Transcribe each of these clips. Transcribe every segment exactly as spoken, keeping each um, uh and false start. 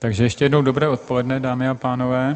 Takže ještě jednou dobré odpoledne, dámy a pánové.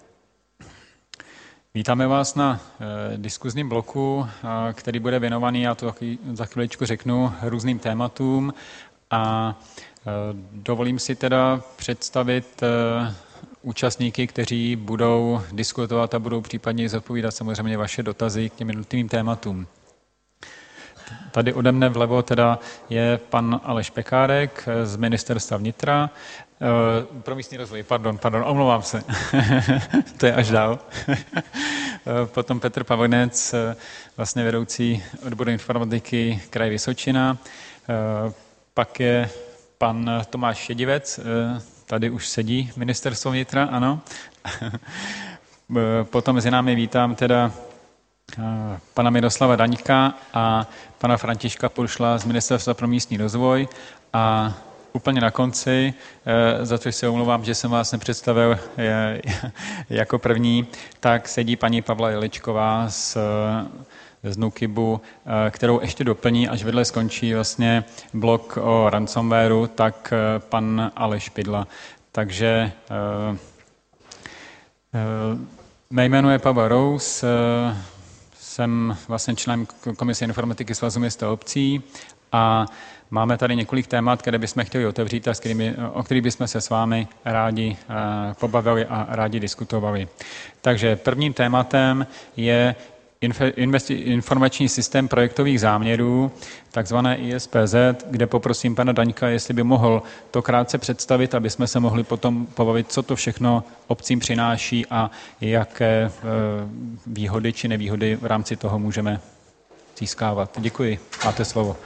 Vítáme vás na e, diskuzním bloku, e, který bude věnovaný, já to za chviličku řeknu, různým tématům. A e, dovolím si teda představit e, účastníky, kteří budou diskutovat a budou případně zodpovídat samozřejmě vaše dotazy k těm jednotlivým tématům. Tady ode mne vlevo teda je pan Aleš Pekárek z Ministerstva vnitra, pro místní rozvoj, pardon, pardon, omlouvám se, to je až dál. Potom Petr Pavonec, vlastně vedoucí odboru informatiky kraje Vysočina. Pak je pan Tomáš Šedivec, tady už sedí Ministerstvo vnitra, ano. Potom mezi námi vítám teda pana Miroslava Daňka a pana Františka Puršla z Ministerstva pro místní rozvoj a úplně na konci, za což se omlouvám, že jsem vás nepředstavil jako první, tak sedí paní Pavla Jeličková z, z NÚKIBu, kterou ještě doplní, až vedle skončí vlastně blok o ransomwareu, tak pan Aleš Špidla. Takže mé jméno je Pavel Rous, jsem vlastně členem Komise informatiky Svazu měst a obcí a máme tady několik témat, které bychom chtěli otevřít a s kterými, o kterých bychom se s vámi rádi pobavili a rádi diskutovali. Takže prvním tématem je informační systém projektových záměrů, takzvané I S P Z, kde poprosím pana Daňka, jestli by mohl to krátce představit, aby jsme se mohli potom pobavit, co to všechno obcím přináší a jaké výhody či nevýhody v rámci toho můžeme získávat. Děkuji. Máte slovo.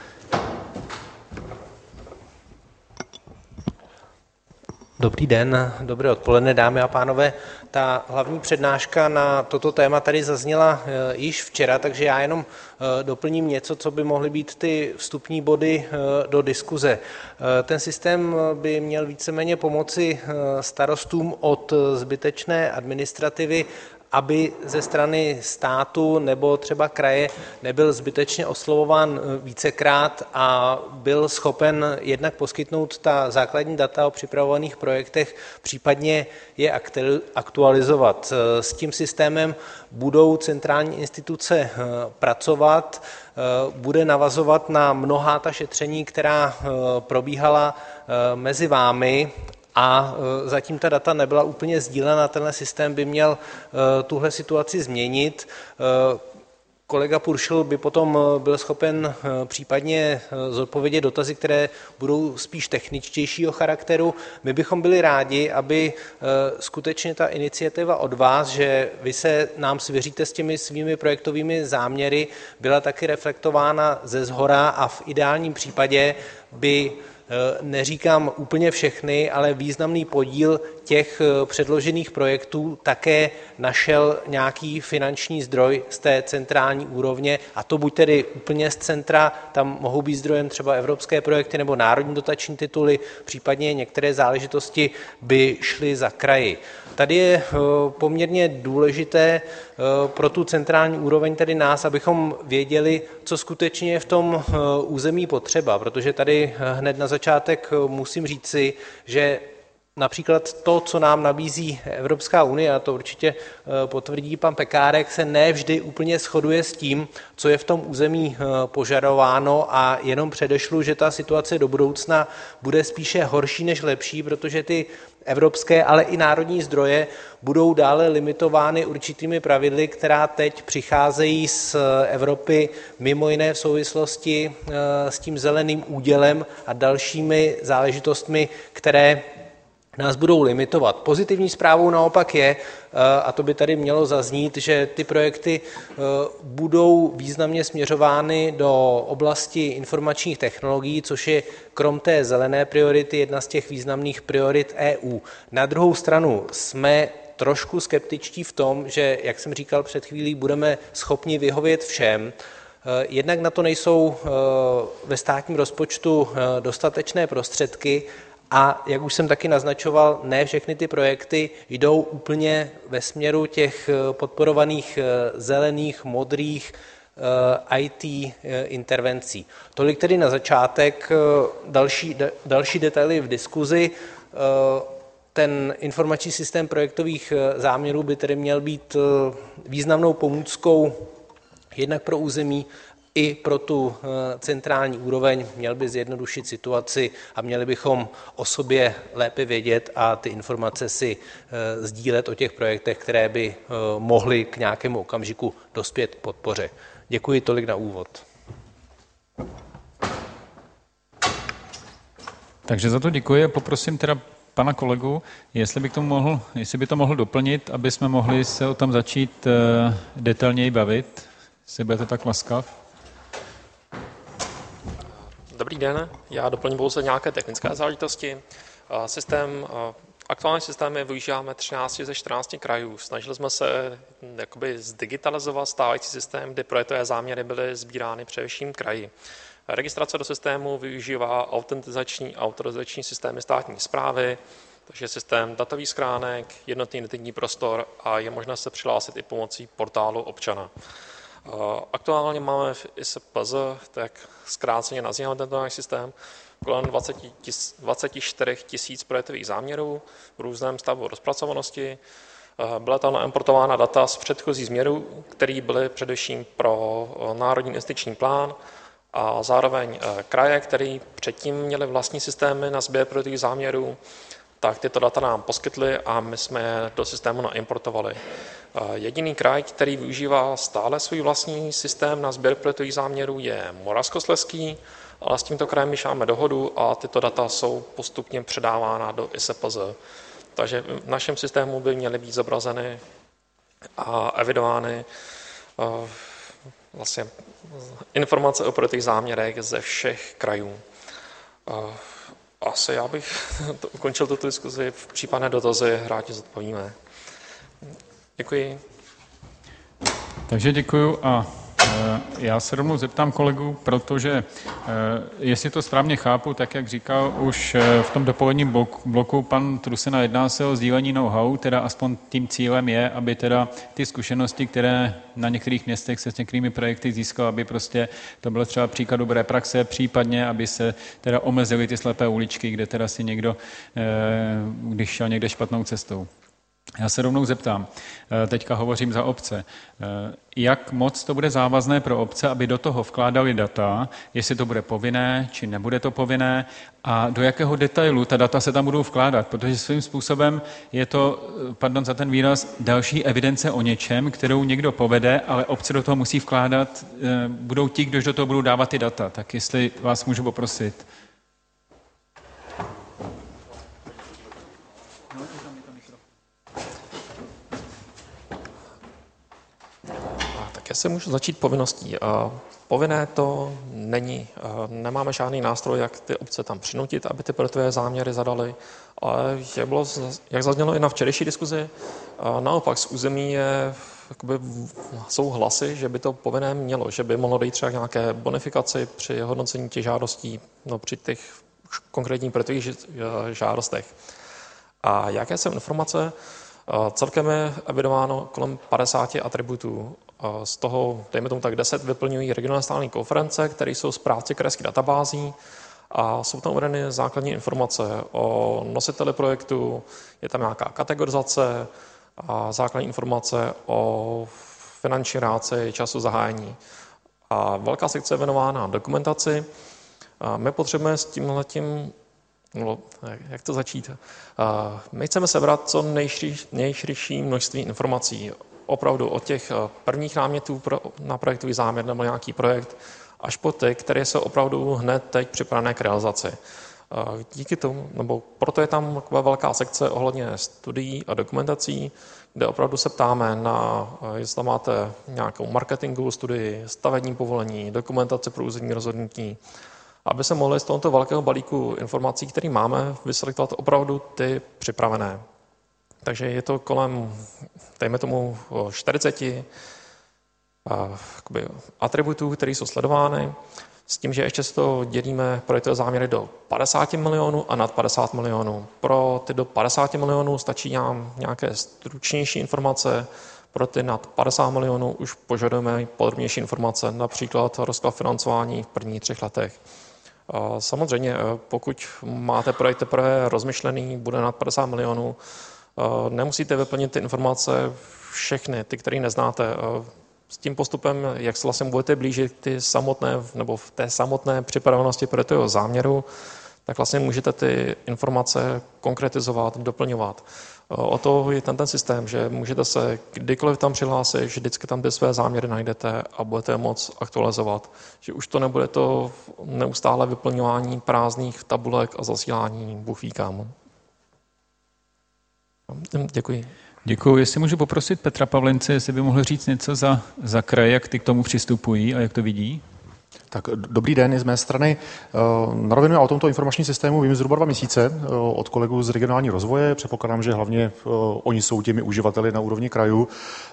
Dobrý den, dobré odpoledne, dámy a pánové. Ta hlavní přednáška na toto téma tady zazněla již včera, takže já jenom doplním něco, co by mohly být ty vstupní body do diskuze. Ten systém by měl víceméně pomoci starostům od zbytečné administrativy, aby ze strany státu nebo třeba kraje nebyl zbytečně oslovován vícekrát a byl schopen jednak poskytnout ta základní data o připravovaných projektech, případně je aktualizovat. S tím systémem budou centrální instituce pracovat, bude navazovat na mnohá ta šetření, která probíhala mezi vámi, a zatím ta data nebyla úplně sdílena. Tenhle systém by měl tuhle situaci změnit. Kolega Puršl by potom byl schopen případně zodpovědět dotazy, které budou spíš techničtějšího charakteru. My bychom byli rádi, aby skutečně ta iniciativa od vás, že vy se nám svěříte s těmi svými projektovými záměry, byla taky reflektována ze shora a v ideálním případě by, neříkám úplně všechny, ale významný podíl těch předložených projektů také našel nějaký finanční zdroj z té centrální úrovně, a to buď tedy úplně z centra, tam mohou být zdrojem třeba evropské projekty nebo národní dotační tituly, případně některé záležitosti by šly za kraji. Tady je poměrně důležité pro tu centrální úroveň, tedy nás, abychom věděli, co skutečně je v tom území potřeba, protože tady hned na začátek musím říci, že například to, co nám nabízí Evropská unie, a to určitě potvrdí pan Pekárek, se ne vždy úplně shoduje s tím, co je v tom území požadováno, a jenom předešlu, že ta situace do budoucna bude spíše horší než lepší, protože ty evropské, ale i národní zdroje budou dále limitovány určitými pravidly, která teď přicházejí z Evropy, mimo jiné v souvislosti s tím zeleným údělem a dalšími záležitostmi, které nás budou limitovat. Pozitivní zprávou naopak je, a to by tady mělo zaznít, že ty projekty budou významně směřovány do oblasti informačních technologií, což je krom té zelené priority jedna z těch významných priorit E U. Na druhou stranu jsme trošku skeptičtí v tom, že, jak jsem říkal před chvílí, budeme schopni vyhovět všem. Jednak na to nejsou ve státním rozpočtu dostatečné prostředky, a jak už jsem taky naznačoval, ne všechny ty projekty jdou úplně ve směru těch podporovaných zelených, modrých í té intervencí. Tolik tedy na začátek, další, další detaily v diskuzi. ten informační systém projektových záměrů by tedy měl být významnou pomůckou jednak pro území i pro tu centrální úroveň, měl by zjednodušit situaci a měli bychom o sobě lépe vědět a ty informace si sdílet o těch projektech, které by mohly k nějakému okamžiku dospět k podpoře. Děkuji, tolik na úvod. Takže za to děkuji a poprosím teda pana kolegu, jestli by, k tomu mohl, jestli by to mohl doplnit, aby jsme mohli se o tom začít uh, detailněji bavit. Jestli budete tak laskav. Dobrý den, já doplním pouze nějaké technické záležitosti. Systém, aktuální systémy využíváme třináct ze čtrnácti krajů. Snažili jsme se jakoby zdigitalizovat stávající systém, kdy projektové záměry byly sbírány především kraji. Registrace do systému využívá autentizační autorizační systémy státní správy, takže systém datových schránek, jednotný identitní prostor a je možné se přihlásit i pomocí portálu občana. Aktuálně máme v I S P Z, tak zkráceně nazýváme tento náš systém, kolem dvacet čtyři tisíc projektových záměrů v různém stavu rozpracovanosti. Byla tam naimportována data z předchozích směrů, které byly především pro Národní investiční plán a zároveň kraje, které předtím měly vlastní systémy na sběr projektových záměrů, tak tyto data nám poskytly a my jsme je do systému naimportovali. Jediný kraj, který využívá stále svůj vlastní systém na sběr projektových záměrů, je Moravskoslezský, ale s tímto krajem již máme dohodu a tyto data jsou postupně předávána do I S P Z. Takže v našem systému by měly být zobrazeny a evidovány vlastně informace o projektových záměrech ze všech krajů. Asi já bych to ukončil tuto diskuzi, v případné dotazy rádi zodpovíme. Děkuji. Takže děkuju a e, já se rovnou zeptám kolegu, protože e, jestli to správně chápu, tak jak říkal už e, v tom dopoledním bloku, bloku pan Trusina, jedná se o sdílení know-how, teda aspoň tím cílem je, aby teda ty zkušenosti, které na některých městech se s některými projekty získal, aby prostě to bylo třeba příklad dobré praxe, případně, aby se teda omezily ty slepé uličky, kde teda si někdo, e, když šel někde špatnou cestou. Já se rovnou zeptám, teďka hovořím za obce, jak moc to bude závazné pro obce, aby do toho vkládali data, jestli to bude povinné, či nebude to povinné a do jakého detailu ta data se tam budou vkládat, protože svým způsobem je to, pardon za ten výraz, další evidence o něčem, kterou někdo povede, ale obce do toho musí vkládat, budou ti, kdož do toho budou dávat ty data. Tak jestli vás můžu poprosit. Já se můžu začít povinností. Povinné to není. Nemáme žádný nástroj, jak ty obce tam přinutit, aby ty projektové záměry zadali. Ale jak, bylo, jak zaznělo i na včerejší diskuzi, naopak z území je, jakoby, jsou hlasy, že by to povinné mělo, že by mohlo dojít třeba nějaké bonifikaci při hodnocení těch žádostí, no, při těch konkrétních projektových žádostech. A jaké jsou informace? Celkem je evidováno kolem padesáti atributů. Z toho, dejme tomu tak, deset vyplňují regionální stálé konference, které jsou správci krajských databází a jsou tam uvedeny základní informace o nositeli projektu, je tam nějaká kategorizace a základní informace o finanční reakci, času zahájení. A velká sekce je věnována dokumentaci. A my potřebujeme s tímhletím, no, jak to začít? My chceme sebrat co nejširší množství informací, opravdu od těch prvních námětů pro, na projektový záměr nebo nějaký projekt, až po ty, které jsou opravdu hned teď připravené k realizaci. Díky tomu, nebo proto je tam taková velká sekce ohledně studií a dokumentací, kde opravdu se ptáme na, jestli máte nějakou marketingovou studii, stavební povolení, dokumentace pro územní rozhodnutí, aby se mohli z tohoto velkého balíku informací, který máme, vyselektovat opravdu ty připravené. Takže je to kolem, dejme tomu, čtyřiceti atributů, které jsou sledovány, s tím, že ještě si to dělíme projektové záměry do padesáti milionů a nad padesát milionů. Pro ty do padesáti milionů stačí nám nějaké stručnější informace, pro ty nad padesát milionů už požadujeme podrobnější informace, například rozklad financování v prvních třech letech. Samozřejmě, pokud máte projekt teprve rozmyšlený, bude nad padesát milionů, nemusíte vyplnit ty informace všechny, ty, které neznáte. S tím postupem, jak se vlastně budete blížit ty samotné, nebo v té samotné připravenosti projektového záměru, tak vlastně můžete ty informace konkretizovat, doplňovat. O to je ten, ten systém, že můžete se kdykoliv tam přihlásit, že vždycky tam ty své záměry najdete a budete moc aktualizovat. Že už to nebude to neustále vyplňování prázdných tabulek a zasílání bůh ví kam. Děkuji. Děkuji. Jestli můžu poprosit Petra Pavlince, jestli by mohl říct něco za, za kraj, jak ty k tomu přistupují a jak to vidí? Tak dobrý den i z mé strany. Na rovinu já o tomto informačním systému vím zhruba dva měsíce od kolegů z regionální rozvoje. Předpokládám, že hlavně oni jsou těmi uživateli na úrovni krajů.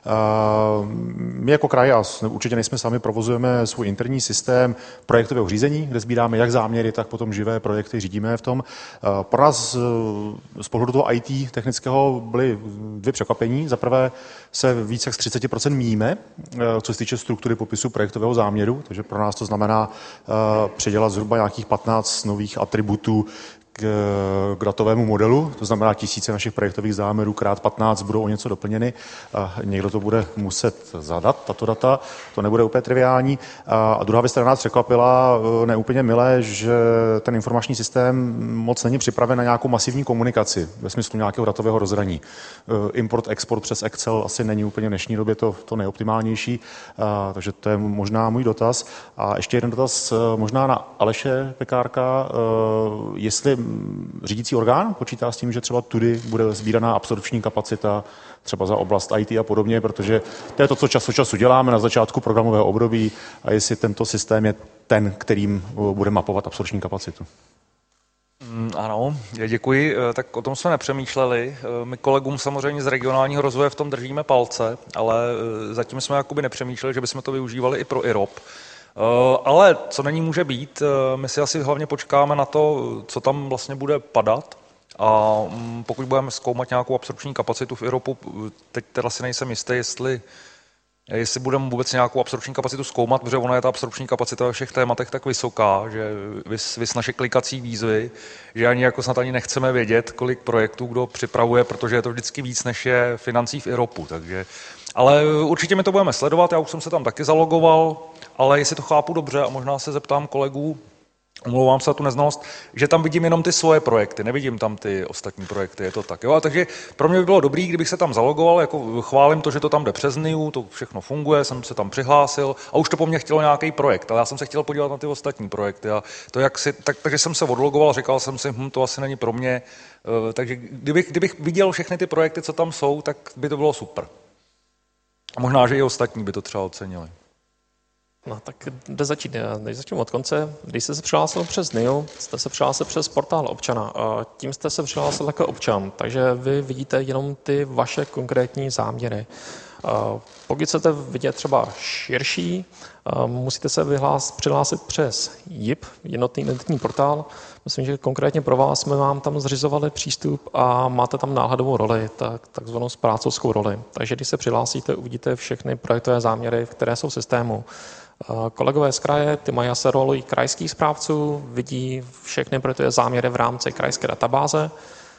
My jako kraj, a určitě nejsme sami, provozujeme svůj interní systém projektového řízení, kde sbíráme jak záměry, tak potom živé projekty, řídíme v tom. Pro nás z pohledu toho í té technického byly dvě překvapení. Za prvé se více jak z třicet procent míjíme, co se týče struktury popisu projektového záměru, takže pro nás to znamená uh, předělat zhruba nějakých patnáct nových atributů k, k datovému modelu, to znamená tisíce našich projektových záměrů krát patnáct budou o něco doplněny. Uh, někdo to bude muset zadat, tato data, to nebude úplně triviální. Uh, a druhá věc, která nás překvapila, uh, neúplně milé, že ten informační systém moc není připraven na nějakou masivní komunikaci ve smyslu nějakého datového rozhraní. Uh, import, export přes Excel asi není úplně v dnešní době to, to nejoptimálnější, uh, takže to je možná můj dotaz. A ještě jeden dotaz uh, možná na Aleše Pekárka, uh, jestli řídící orgán počítá s tím, že třeba tudy bude sbíraná absorpční kapacita třeba za oblast í té a podobně, protože to je to, co čas od času děláme na začátku programového období a jestli tento systém je ten, kterým bude mapovat absorpční kapacitu. Mm, ano, děkuji. Tak o tom jsme nepřemýšleli. My kolegům samozřejmě z regionálního rozvoje v tom držíme palce, ale zatím jsme jakoby nepřemýšleli, že bychom to využívali i pro I R O P. Ale co není může být, my si asi hlavně počkáme na to, co tam vlastně bude padat. A pokud budeme zkoumat nějakou absorpční kapacitu v I R O P u, teď teda si nejsem jistý, jestli, jestli budeme vůbec nějakou absorpční kapacitu zkoumat, protože ona je ta absorpční kapacita ve všech tématech tak vysoká, že vys, vys naše klikací výzvy, že ani jako snad ani nechceme vědět, kolik projektů kdo připravuje, protože je to vždycky víc, než je financí v I R O P U. Takže, ale určitě my to budeme sledovat, já už jsem se tam taky zalogoval, ale jestli to chápu dobře a možná se zeptám kolegů, omlouvám se za tu neznalost, že tam vidím jenom ty svoje projekty, nevidím tam ty ostatní projekty, je to tak. Jo? A takže pro mě by bylo dobrý, kdybych se tam zalogoval, jako chválím to, že to tam jde přes N I U, to všechno funguje, jsem se tam přihlásil a už to po mně chtělo nějaký projekt, ale já jsem se chtěl podívat na ty ostatní projekty. A to jak si, tak, takže jsem se odlogoval, říkal jsem si, hm, to asi není pro mě, uh, takže kdybych, kdybych viděl všechny ty projekty, co tam jsou, tak by to bylo super. A možná, že i ostatní by to třeba ocenili. No tak jde začít. Než začnu od konce, když jste se přihlásil přes N I U, jste se přihlásil přes portál občana. Tím jste se přihlásil jako občan, takže vy vidíte jenom ty vaše konkrétní záměry. Pokud chcete vidět třeba širší, musíte se vyhlás, přihlásit přes J I P, jednotný identitní portál. Myslím, že konkrétně pro vás jsme vám tam zřizovali přístup a máte tam náhledovou roli, tak, takzvanou správcovskou roli. Takže když se přihlásíte, uvidíte všechny projektové záměry, které jsou v systému. Kolegové z kraje, ty mají asi roli krajských správců, vidí všechny projektové záměry v rámci krajské databáze.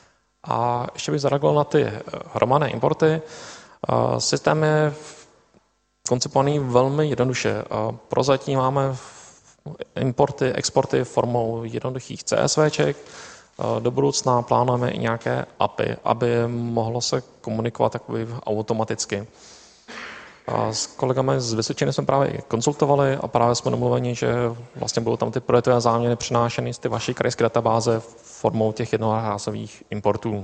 A ještě bych zareagoval na ty hromadné importy. Systém je koncipovaný velmi jednoduše. Prozatím máme importy, exporty formou jednoduchých CSVček. Do budoucna plánujeme i nějaké A P I, aby mohlo se komunikovat takový automaticky. A s kolegami z Vysočiny jsme právě konzultovali a právě jsme domluveni, že vlastně budou tam ty projektové záměry přenášeny z ty vaší krajské databáze formou těch jednorázových importů.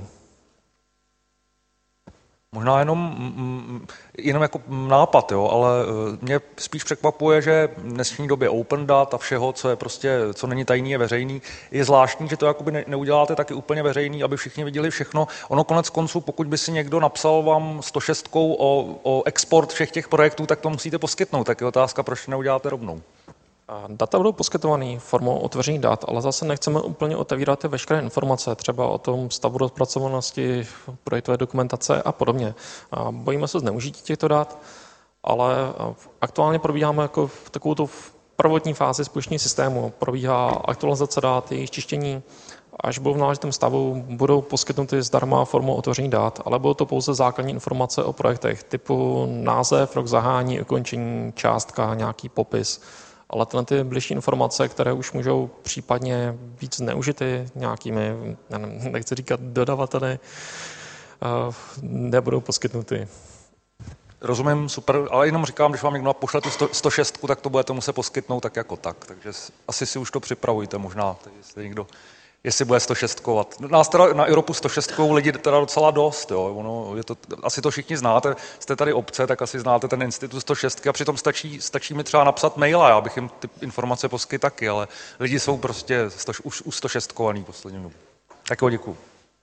Možná jenom, jenom jako nápad, jo, ale mě spíš překvapuje, že v dnešní době open data a všeho, co je prostě, co není tajný, je veřejný, je zvláštní, že to jakoby neuděláte taky úplně veřejný, aby všichni viděli všechno. Ono konec konců, pokud by si někdo napsal vám sto šest o, o export všech těch projektů, tak to musíte poskytnout. Tak je otázka, proč neuděláte rovnou. Data budou poskytované formou otevřených dat, ale zase nechceme úplně otevírat ty veškeré informace, třeba o tom stavu rozpracovanosti, projektové dokumentace a podobně. Bojíme se zneužití těchto dat, ale aktuálně probíháme jako takovou tu prvotní fázi spuštění systému probíhá aktualizace dat, jejich čištění. Až budou v náležitém stavu, budou poskytnuty zdarma formou otevření dat, ale budou to pouze základní informace o projektech typu název, rok zahání, ukončení, částka, nějaký popis. Ale tyhle ty bližší informace, které už můžou případně být zneužity nějakými, nechci říkat dodavateli, nebudou poskytnuty. Rozumím, super, ale jenom říkám, když vám někdo pošle tu sto šest, tak to budete muset poskytnout tak jako tak. Takže asi si už to připravujte možná, jestli někdo, jestli bude sto šest kovat. Nás teda na Iropu sto šest lidi teda docela dost, jo. Ono, je to, asi to všichni znáte, jste tady obce, tak asi znáte ten institut sto šest a přitom stačí, stačí mi třeba napsat maila, já bych jim ty informace poskytl taky, ale lidi jsou prostě sto, už, už sto šest kovaný poslední dobu. Tak jo, děkuju.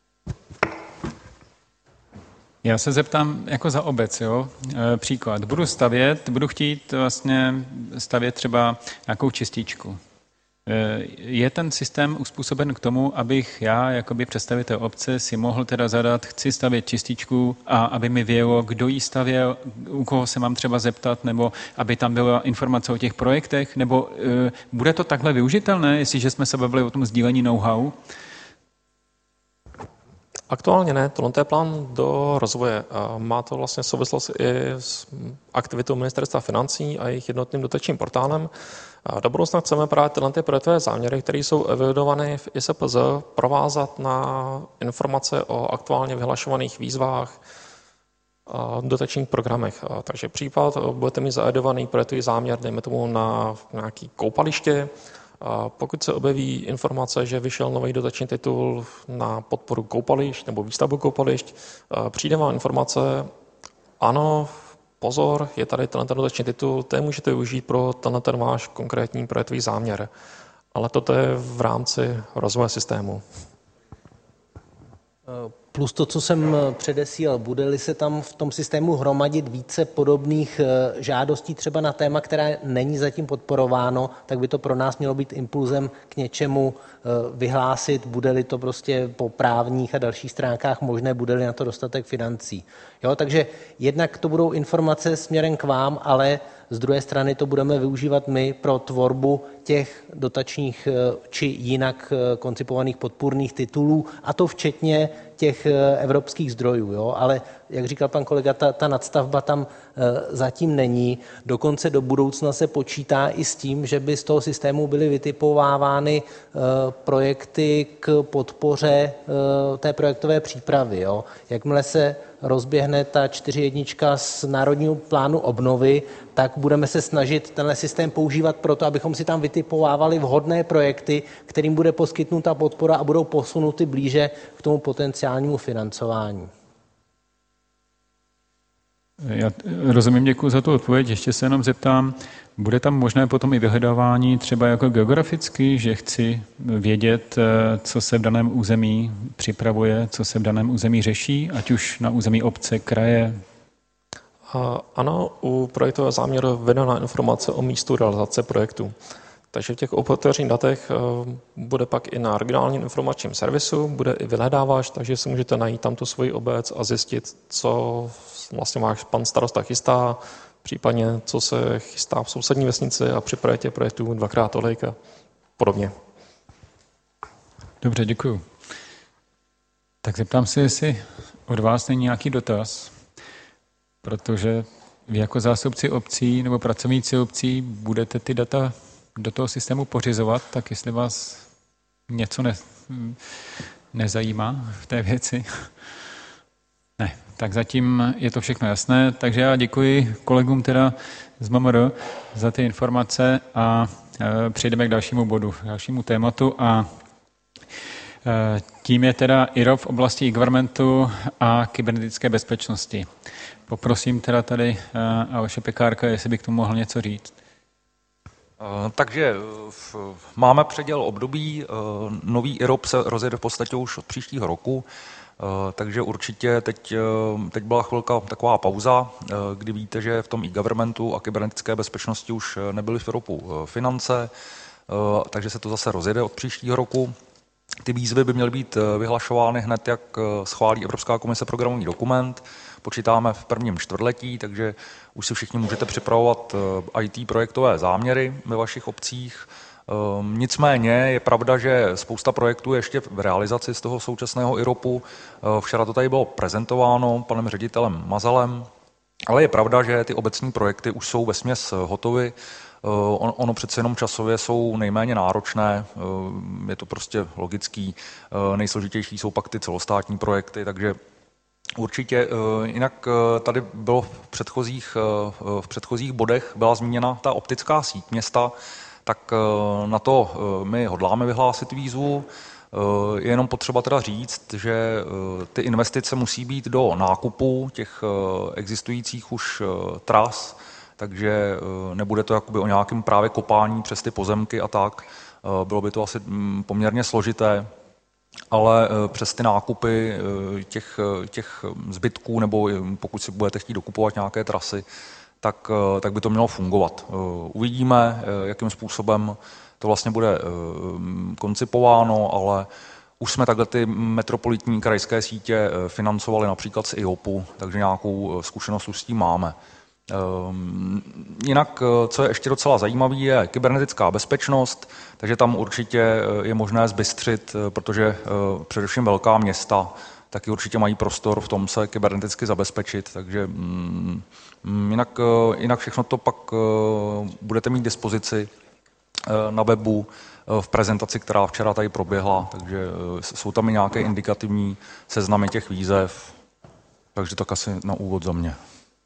Já se zeptám jako za obec, jo? E, příklad. Budu stavět, budu chtít vlastně stavět třeba nějakou čističku. E, je ten systém uspůsoben k tomu, abych já, jakoby představitel obce, si mohl teda zadat, chci stavět čističku a aby mi vědělo, kdo ji stavěl, u koho se mám třeba zeptat, nebo aby tam byla informace o těch projektech, nebo e, bude to takhle využitelné, jestliže jsme se bavili o tom sdílení know-how? Aktuálně ne, tohle je plán do rozvoje. Má to vlastně souvislost i s aktivitou Ministerstva financí a jejich jednotným dotačním portálem. Do budoucna chceme právě tyhle ty projektové záměry, které jsou evidovány v I S P Z, provázat na informace o aktuálně vyhlašovaných výzvách a dotačních programech. Takže případ, budete mít zaedovaný projektový záměr, dejme tomu na nějaký koupaliště. Pokud se objeví informace, že vyšel nový dotační titul na podporu koupališť nebo výstavbu koupališť, přijde vám informace, ano, pozor, je tady tenhle dotační titul, ten můžete využít pro tenhle ten váš konkrétní projektový záměr. Ale toto je v rámci rozvoje systému. Plus to, co jsem předesílal, bude-li se tam v tom systému hromadit více podobných žádostí třeba na téma, které není zatím podporováno, tak by to pro nás mělo být impulzem k něčemu vyhlásit, bude-li to prostě po právních a dalších stránkách možné, bude-li na to dostatek financí. Jo, takže jednak to budou informace směrem k vám, ale z druhé strany to budeme využívat my pro tvorbu těch dotačních či jinak koncipovaných podpůrných titulů, a to včetně těch evropských zdrojů. Jo? Ale jak říkal pan kolega, ta, ta nadstavba tam zatím není. Dokonce do budoucna se počítá i s tím, že by z toho systému byly vytipovávány projekty k podpoře té projektové přípravy. Jo? Jakmile se rozběhne ta čtyři jednička z Národního plánu obnovy, tak budeme se snažit tenhle systém používat proto, abychom si tam vytipovávali vhodné projekty, kterým bude poskytnuta podpora a budou posunuty blíže k tomu potenciálnímu financování. Já rozumím, děkuji za tu odpověď. Ještě se jenom zeptám, bude tam možné potom i vyhledávání třeba jako geograficky, že chci vědět, co se v daném území připravuje, co se v daném území řeší, ať už na území obce, kraje? Ano, u projektového záměru vedená informace o místu realizace projektu. Takže v těch otevřených datech bude pak i na regionálním informačním servisu, bude i vyhledávač, takže si můžete najít tam tu svoji obec a zjistit, co vlastně váš pan starosta chystá, případně co se chystá v sousední vesnici a připravit těch projektů dvakrát tolik a podobně. Dobře, děkuju. Tak zeptám se, jestli od vás není nějaký dotaz, protože vy jako zástupci obcí nebo pracovníci obcí budete ty data do toho systému pořizovat, tak jestli vás něco ne, nezajímá v té věci. Ne, tak zatím je to všechno jasné, takže já děkuji kolegům teda z M M R za ty informace a e, přejdeme k dalšímu bodu, k dalšímu tématu a e, tím je teda I R O P v oblasti e-governmentu a kybernetické bezpečnosti. Poprosím teda tady e, Aleše Pekárka, jestli by k tomu mohl něco říct. Takže máme předěl období, nový I R O P se rozjede v podstatě už od příštího roku, takže určitě teď, teď byla chvilka taková pauza, kdy víte, že v tom e-governmentu a kybernetické bezpečnosti už nebyly v I R O P u finance, takže se to zase rozjede od příštího roku. Ty výzvy by měly být vyhlašovány hned, jak schválí Evropská komise programový dokument. Počítáme v prvním čtvrtletí, takže už si všichni můžete připravovat í té projektové záměry ve vašich obcích. Nicméně je pravda, že spousta projektů je ještě v realizaci z toho současného IROPu. Včera to tady bylo prezentováno panem ředitelem Mazalem, ale je pravda, že ty obecní projekty už jsou vesměs hotovy. Ono přece jenom časově jsou nejméně náročné, je to prostě logický, nejsložitější jsou pak ty celostátní projekty, takže určitě. Jinak tady bylo v předchozích, v předchozích bodech byla zmíněna ta optická síť města, tak na to my hodláme vyhlásit výzvu. Je jenom potřeba teda říct, že ty investice musí být do nákupu těch existujících už tras, takže nebude to jakoby o nějakém právě kopání přes ty pozemky a tak. Bylo by to asi poměrně složité, ale přes ty nákupy těch, těch zbytků, nebo pokud si budete chtít dokupovat nějaké trasy, tak, tak by to mělo fungovat. Uvidíme, jakým způsobem to vlastně bude koncipováno, ale už jsme takhle ty metropolitní krajské sítě financovali například z IOPu, takže nějakou zkušenost už s tím máme. Jinak, co je ještě docela zajímavé, je kybernetická bezpečnost, takže tam určitě je možné zbystřit, protože především velká města taky určitě mají prostor v tom se kyberneticky zabezpečit, takže jinak, jinak všechno to pak budete mít k dispozici na webu v prezentaci, která včera tady proběhla, takže jsou tam i nějaké indikativní seznamy těch výzev, takže tak asi na úvod za mě.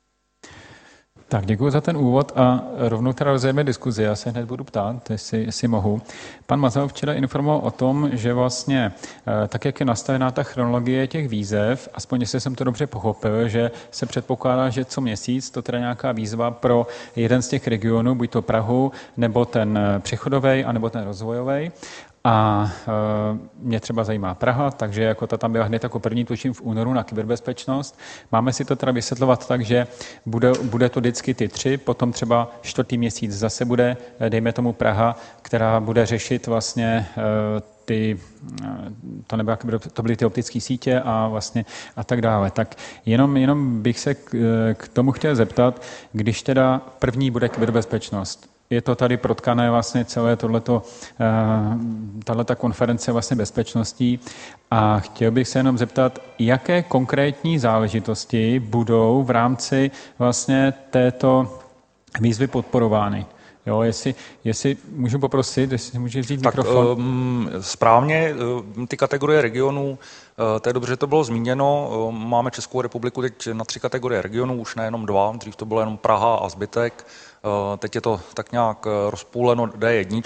Tak děkuji za ten úvod a rovnou teda rozjedeme diskuzi. Já se hned budu ptát, jestli, jestli mohu. Pan Mazal včera informoval o tom, že vlastně tak, jak je nastavená ta chronologie těch výzev, aspoň jestli jsem to dobře pochopil, že se předpokládá, že co měsíc to teda nějaká výzva pro jeden z těch regionů, buď to Prahu, nebo ten přechodový, anebo ten rozvojový. A e, mě třeba zajímá Praha, takže jako ta tam byla hned jako první, tuším v únoru na kyberbezpečnost. Máme si to teda vysvětlovat tak, že bude, bude to vždycky ty tři, potom třeba čtvrtý měsíc zase bude, dejme tomu Praha, která bude řešit vlastně e, ty, to, nebyla, to byly ty optické sítě a vlastně a tak dále. Tak jenom, jenom bych se k, k tomu chtěl zeptat, když teda první bude kyberbezpečnost, je to tady protkané vlastně celé tohleto, tahleta konference vlastně bezpečností a chtěl bych se jenom zeptat, jaké konkrétní záležitosti budou v rámci vlastně této výzvy podporovány. Jo, jestli, jestli můžu poprosit, jestli můžu vzít tak, mikrofon. Um, správně, ty kategorie regionů, to je dobře, že to bylo zmíněno. Máme Českou republiku teď na tři kategorie regionů, už nejenom dva, dřív to bylo jenom Praha a zbytek. Teď je to tak nějak rozpůleno D jedna.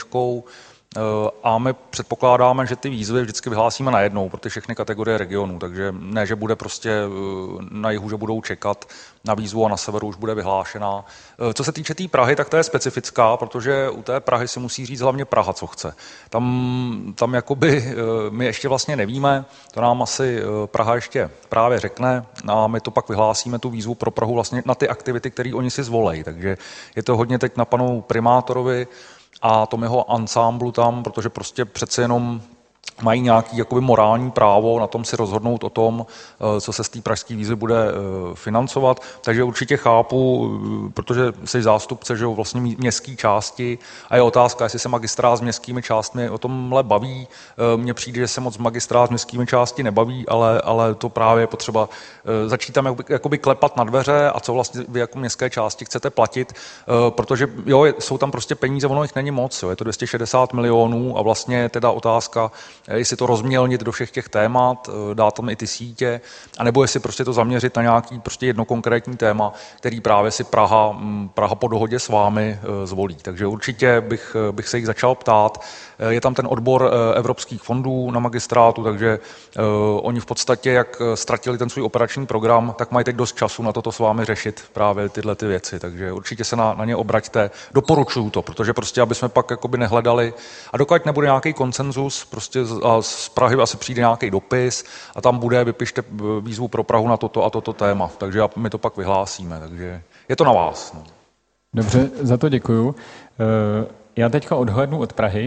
A my předpokládáme, že ty výzvy vždycky vyhlásíme najednou pro ty všechny kategorie regionů, takže ne, že bude prostě na jihu, že budou čekat na výzvu a na severu už bude vyhlášená. Co se týče té tý Prahy, tak to je specifická, protože u té Prahy si musí říct hlavně Praha, co chce. Tam, tam jakoby my ještě vlastně nevíme, to nám asi Praha ještě právě řekne a my to pak vyhlásíme tu výzvu pro Prahu vlastně na ty aktivity, které oni si zvolejí. Takže je to hodně teď na panu primátorovi a tom jeho ansámblu tam, protože prostě přece jenom mají nějaký jakoby morální právo na tom si rozhodnout o tom, co se z té pražské výzvy bude financovat. Takže určitě chápu, protože jsi zástupce, že vlastně městské části a je otázka, jestli se magistrát s městskými částmi o tomhle baví. Mně přijde, že se moc magistrát s městskými části nebaví, ale, ale to právě je potřeba začít tam jakoby, jakoby klepat na dveře a co vlastně vy jako městské části chcete platit, protože jo, jsou tam prostě peníze, ono jich není moc, jo, je to dvě stě šedesát milionů a vlastně teda otázka, jestli to rozmělnit do všech těch témat, dát tam i ty sítě, anebo jestli prostě to zaměřit na nějaký prostě jedno konkrétní téma, který právě si Praha, Praha po dohodě s vámi zvolí. Takže určitě bych, bych se jich začal ptát. Je tam ten odbor evropských fondů na magistrátu, takže uh, oni v podstatě, jak ztratili ten svůj operační program, tak mají teď dost času na toto s vámi řešit právě tyhle ty věci. Takže určitě se na, na ně obraťte. Doporučuju to, protože prostě, aby jsme pak jakoby nehledali a dokud nebude nějaký konsenzus, prostě z, a z Prahy asi přijde nějaký dopis a tam bude, vypište výzvu pro Prahu na toto a toto téma. Takže my to pak vyhlásíme, takže je to na vás. No. Dobře, za to děkuju. Já teďka odhlédnu od Prahy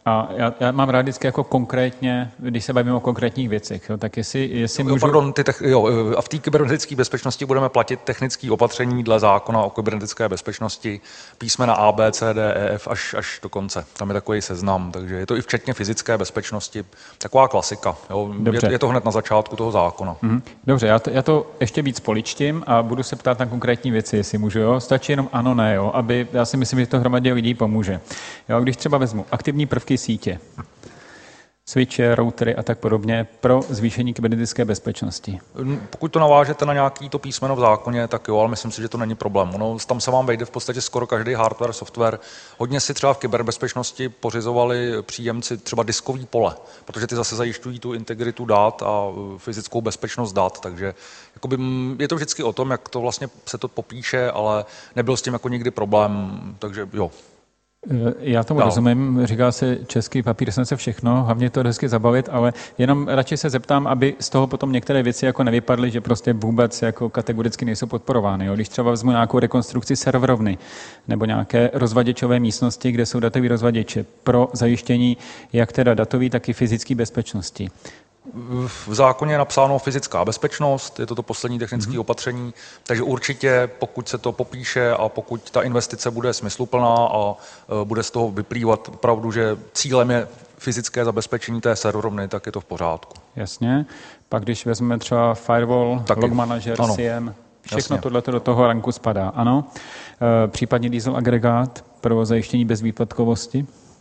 A já, já mám rád vždycky jako konkrétně, když se bavíme o konkrétních věcech, jo, tak jestli, jestli Jo, můžu... pardon, ty tech, jo, a v té kybernetické bezpečnosti budeme platit technické opatření dle zákona o kybernetické bezpečnosti, písmena A, B, C, D, E, F až, až do konce. Tam je takový seznam, takže je to i včetně fyzické bezpečnosti. Taková klasika. Jo. Je, je to hned na začátku toho zákona. Mm-hmm. Dobře, já to, já to ještě víc poličtím a budu se ptát na konkrétní věci, jestli můžu. Jo? Stačí jenom ano, ne, jo? Aby, já si myslím, že to hromadě lidí pomůže. Jo? Když třeba vezmu aktivní prvky sítě, switche, routery a tak podobně pro zvýšení kybernetické bezpečnosti. Pokud to navážete na nějaký to písmeno v zákoně, tak jo, ale myslím si, že to není problém. Ono, tam se vám vejde v podstatě skoro každý hardware, software. Hodně si třeba v kyberbezpečnosti pořizovali příjemci třeba diskový pole, protože ty zase zajišťují tu integritu dat a fyzickou bezpečnost dat, takže jakoby, je to vždycky o tom, jak to vlastně se to popíše, ale nebyl s tím jako nikdy problém, takže jo. Já tomu Dál. rozumím, říká se český papír, jsem se všechno, hlavně to hezky zabavit, ale jenom radši se zeptám, aby z toho potom některé věci jako nevypadly, že prostě vůbec jako kategoricky nejsou podporovány. Jo? Když třeba vezmu nějakou rekonstrukci serverovny nebo nějaké rozvaděčové místnosti, kde jsou datové rozvaděče pro zajištění jak teda datové, tak i fyzické bezpečnosti. V zákoně je napsáno fyzická bezpečnost, je to to poslední technické mm-hmm. opatření, takže určitě, pokud se to popíše a pokud ta investice bude smysluplná a bude z toho vyplývat opravdu, že cílem je fyzické zabezpečení té serverovny, tak je to v pořádku. Jasně. Pak když vezmeme třeba firewall, Taky. log manager, Ano. C M, všechno Jasně. tohle do toho ranku spadá, ano. E, případně diesel agregát pro zajištění bezvýpadkovosti.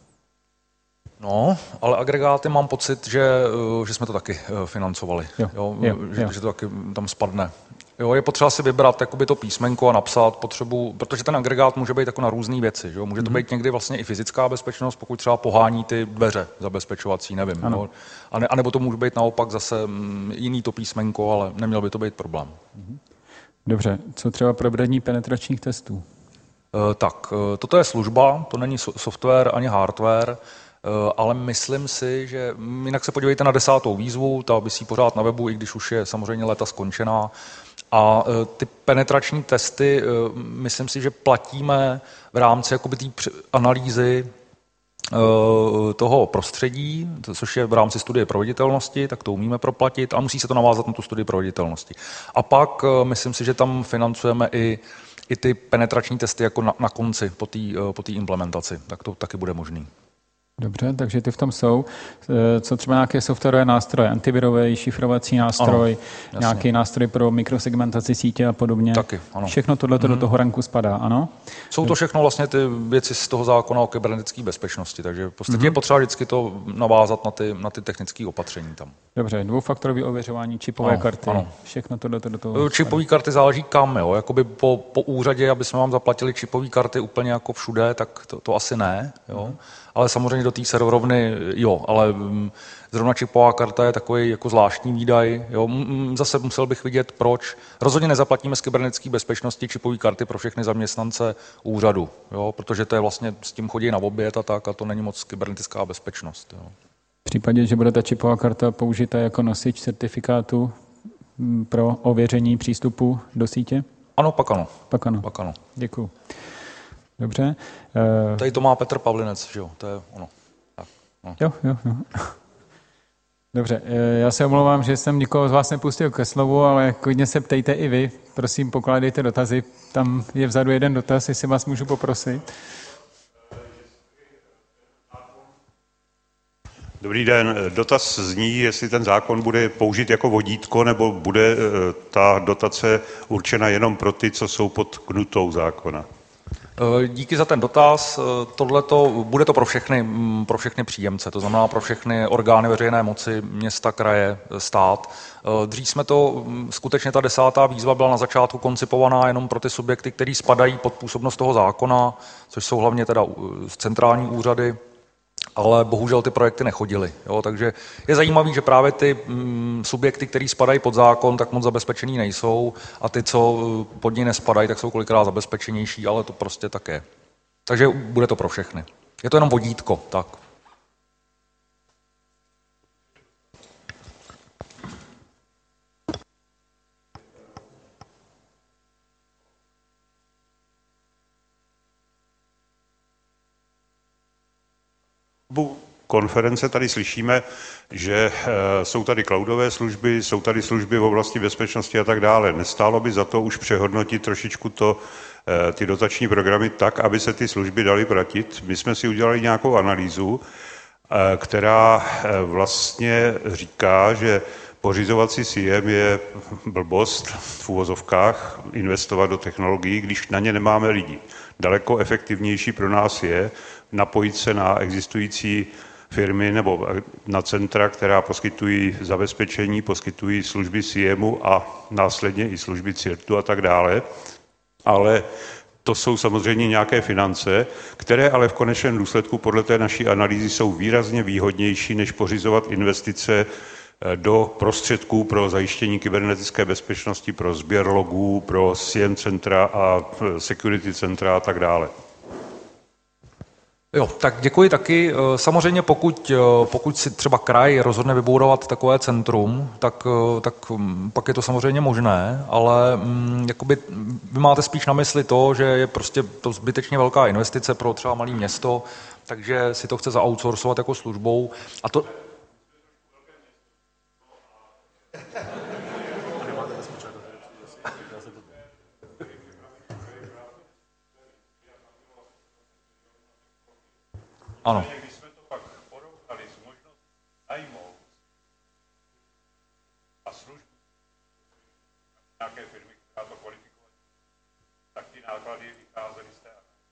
No, ale agregáty mám pocit, že, že jsme to taky financovali, Jo, jo, jo, že, jo. že to taky tam spadne. Jo, je potřeba si vybrat jakoby to písmenko a napsat potřebu, protože ten agregát může být jako na různé věci. Že? Může to být někdy vlastně i fyzická bezpečnost, pokud třeba pohání ty dveře zabezpečovací, nevím. Jo? A, ne, a nebo to může být naopak zase jiný to písmenko, ale neměl by to být problém. Dobře, co třeba provedení penetračních testů? E, tak, toto je služba, to není software ani hardware, ale myslím si, že jinak se podívejte na desátou výzvu, ta visí pořád na webu, i když už je samozřejmě léta skončená. A ty penetrační testy, myslím si, že platíme v rámci jakoby té analýzy toho prostředí, což je v rámci studie proveditelnosti, tak to umíme proplatit a musí se to navázat na tu studii proveditelnosti. A pak myslím si, že tam financujeme i, i ty penetrační testy jako na, na konci po té po té implementaci, tak to taky bude možný. Dobře, takže ty v tom jsou. Co třeba nějaké softwarové nástroje, antivirový, šifrovací nástroj, ano, nějaký nástroj pro mikrosegmentaci sítě a podobně. Taky, ano. Všechno tohle mm-hmm. do toho ranku spadá, ano? Jsou to všechno vlastně ty věci z toho zákona o kybernetické bezpečnosti, takže v podstatě mm-hmm. je potřeba vždycky to navázat na ty, na ty technické opatření tam. Dobře, dvoufaktorové ověřování, čipové ano, karty, ano. Všechno tohle do toho Čipové karty záleží kam, jo? Jakoby po, po úřadě, aby jsme vám zaplatili čipové karty úplně jako všude, tak to, to asi ne, jo? Mm-hmm. Ale samozřejmě do té serverovny jo, ale zrovna čipová karta je takový jako zvláštní výdaj. Jo. Zase musel bych vidět, proč. Rozhodně nezaplatíme z kybernetické bezpečnosti čipové karty pro všechny zaměstnance úřadu, jo, protože to je vlastně, s tím chodí na oběd a tak a to není moc kybernetická bezpečnost. Jo. V případě, že bude ta čipová karta použita jako nosič certifikátu pro ověření přístupu do sítě? Ano, pak ano. Pak ano. Pak ano. Děkuju. Dobře. Tady to má Petr Pavlinec, že jo, to je ono. Tak, no. Jo, jo, jo. Dobře, já se omlouvám, že jsem nikoho z vás nepustil ke slovu, ale klidně se ptejte i vy. Prosím, pokládejte dotazy. Tam je vzadu jeden dotaz, jestli vás můžu poprosit. Dobrý den. Dotaz zní, jestli ten zákon bude použit jako vodítko, nebo bude ta dotace určena jenom pro ty, co jsou pod knutou zákona. Díky za ten dotaz. Tohleto, bude to pro všechny, pro všechny příjemce, to znamená pro všechny orgány veřejné moci, města, kraje, stát. Dřív jsme to, skutečně ta desátá výzva byla na začátku koncipovaná jenom pro ty subjekty, které spadají pod působnost toho zákona, což jsou hlavně teda centrální úřady, ale bohužel ty projekty nechodily. Jo, takže je zajímavé, že právě ty mm, subjekty, které spadají pod zákon, tak moc zabezpečený nejsou a ty, co pod ní nespadají, tak jsou kolikrát zabezpečenější, ale to prostě tak je. Takže bude to pro všechny. Je to jenom vodítko, tak. konference tady slyšíme, že jsou tady cloudové služby, jsou tady služby v oblasti bezpečnosti a tak dále. Nestálo by za to už přehodnotit trošičku to, ty dotační programy tak, aby se ty služby daly platit? My jsme si udělali nějakou analýzu, která vlastně říká, že pořizovací C M je blbost v uvozovkách investovat do technologií, když na ně nemáme lidi. Daleko efektivnější pro nás je napojit se na existující firmy nebo na centra, která poskytují zabezpečení, poskytují služby C M u a následně i služby C I R T u a tak dále. Ale to jsou samozřejmě nějaké finance, které ale v konečném důsledku podle té naší analýzy jsou výrazně výhodnější, než pořizovat investice do prostředků pro zajištění kybernetické bezpečnosti, pro sběr logů, pro C M centra a security centra a tak dále. Jo, tak děkuji taky. Samozřejmě pokud, pokud si třeba kraj rozhodne vybudovat takové centrum, tak, tak pak je to samozřejmě možné, ale mm, jakoby, vy máte spíš na mysli to, že je prostě to zbytečně velká investice pro třeba malé město, takže si to chce zaoutsourcovat jako službou a to... Ano. Když jsme to pak porovnali s možností najmout a službu nějaké firmy, která to kvalifikuje, tak ty náklady vycházely z té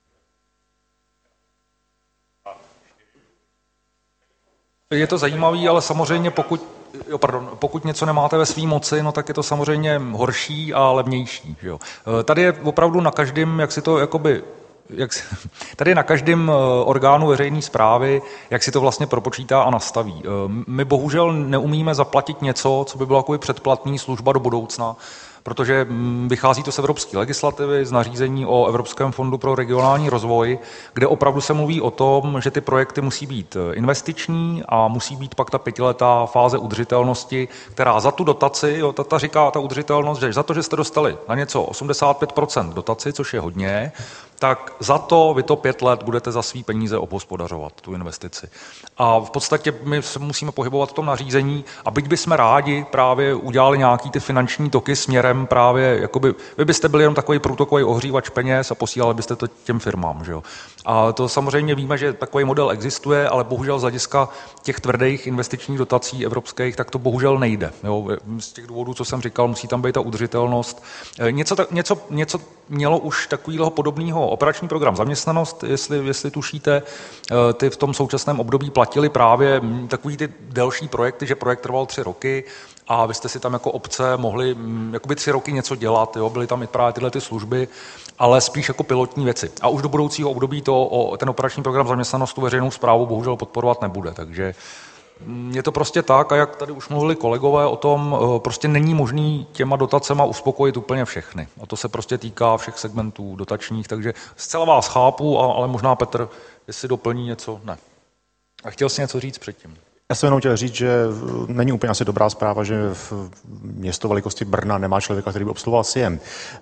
analýzy. Je to zajímavé, ale samozřejmě pokud, jo, pardon, pokud něco nemáte ve své moci, no tak je to samozřejmě horší a levnější. Jo. Tady je opravdu na každém, jak si to jakoby Jak si, tady je na každém orgánu veřejné správy, jak si to vlastně propočítá a nastaví. My bohužel neumíme zaplatit něco, co by bylo jako předplatný služba do budoucna, protože vychází to z evropské legislativy, z nařízení o Evropském fondu pro regionální rozvoj, kde opravdu se mluví o tom, že ty projekty musí být investiční a musí být pak ta pětiletá fáze udržitelnosti, která za tu dotaci, jo, ta, ta říká ta udržitelnost, že za to, že jste dostali na něco osmdesát pět procent dotaci, což je hodně, tak za to vy to pět let budete za svý peníze obhospodařovat, tu investici. A v podstatě my se musíme pohybovat v tom nařízení a byť bychom rádi právě udělali nějaký ty finanční toky směrem právě, jakoby, vy byste byli jenom takový průtokový ohřívač peněz a posílali byste to těm firmám. Že jo? A to samozřejmě víme, že takový model existuje, ale bohužel z hlediska těch tvrdých investičních dotací evropských, tak to bohužel nejde. Jo? Z těch důvodů, co jsem říkal, musí tam být ta udržitelnost. Něco, něco, něco mělo už takového podobného operační program zaměstnanost, jestli, jestli tušíte, ty v tom současném období platili právě takový ty delší projekty, že projekt trval tři roky a vy jste si tam jako obce mohli jakoby tři roky něco dělat, jo? Byly tam i právě tyhle ty služby, ale spíš jako pilotní věci. A už do budoucího období to o ten operační program zaměstnanost tu veřejnou správu bohužel podporovat nebude, takže je to prostě tak, a jak tady už mluvili kolegové o tom, prostě není možný těma dotacema uspokojit úplně všechny. A to se prostě týká všech segmentů dotačních, takže zcela vás chápu, ale možná Petr, jestli doplní něco, ne. A chtěl jsi něco říct předtím. Já jsem jenom chtěl říct, že není úplně asi dobrá zpráva, že v město velikosti Brna nemá člověka, který by obsluhoval C M.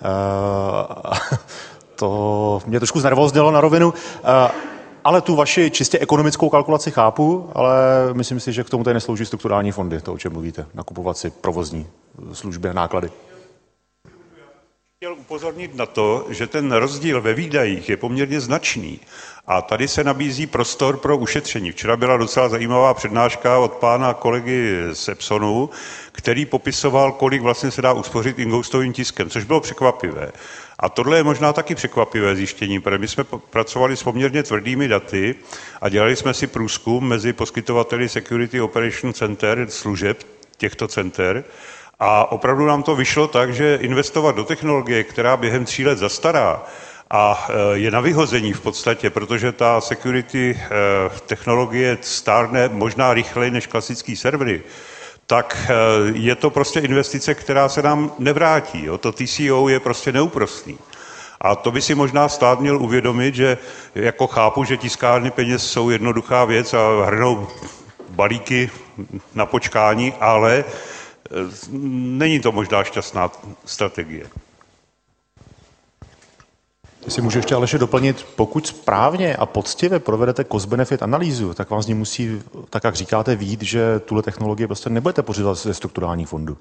Uh, to mě trošku znervóznělo na rovinu. Uh, Ale tu vaši čistě ekonomickou kalkulaci chápu, ale myslím si, že k tomu tady neslouží strukturální fondy, to, o čem mluvíte, nakupovat si provozní služby a náklady. Chtěl upozornit na to, že ten rozdíl ve výdajích je poměrně značný a tady se nabízí prostor pro ušetření. Včera byla docela zajímavá přednáška od pána kolegy z Epsonu, který popisoval, kolik vlastně se dá uspořit ingoustovým tiskem, což bylo překvapivé. A tohle je možná taky překvapivé zjištění, protože my jsme pracovali s poměrně tvrdými daty a dělali jsme si průzkum mezi poskytovateli Security Operation Center, služeb těchto center, a opravdu nám to vyšlo tak, že investovat do technologie, která během tří let zastará a je na vyhození v podstatě, protože ta security technologie stárne možná rychleji než klasický servery, tak je to prostě investice, která se nám nevrátí. Jo? To T C O je prostě neúprosný. A to by si možná stát měl uvědomit, že jako chápu, že tiskárny peněz jsou jednoduchá věc a hrnou balíky na počkání, ale není to možná šťastná strategie. Jestli můžu ještě Aleši doplnit, pokud správně a poctivě provedete cost-benefit analýzu, tak vám z ní musí, tak jak říkáte, vít, že tuhle technologii prostě nebudete pořizovat ze strukturálních fondů.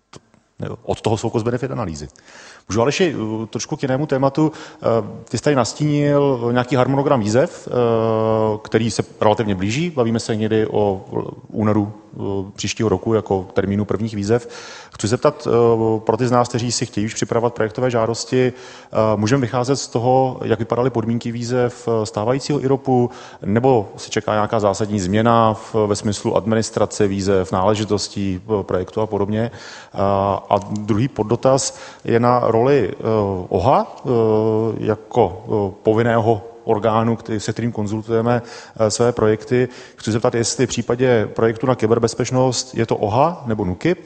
Od toho jsou cost-benefit analýzy. Můžu Aleši trošku k jinému tématu. Ty jsi tady nastínil nějaký harmonogram výzev, který se relativně blíží. Bavíme se někdy o únoru příštího roku jako termínu prvních výzev. Chci zeptat pro ty z nás, kteří si chtějí už připravovat projektové žádosti, můžeme vycházet z toho, jak vypadaly podmínky výzev stávajícího IROPu, nebo se čeká nějaká zásadní změna ve smyslu administrace výzev, náležitostí projektu a podobně. A druhý poddotaz je na roli O H A jako povinného orgánu, který, se kterým konzultujeme své projekty. Chci se zeptat, jestli v případě projektu na kyberbezpečnost je to O H A nebo NÚKIB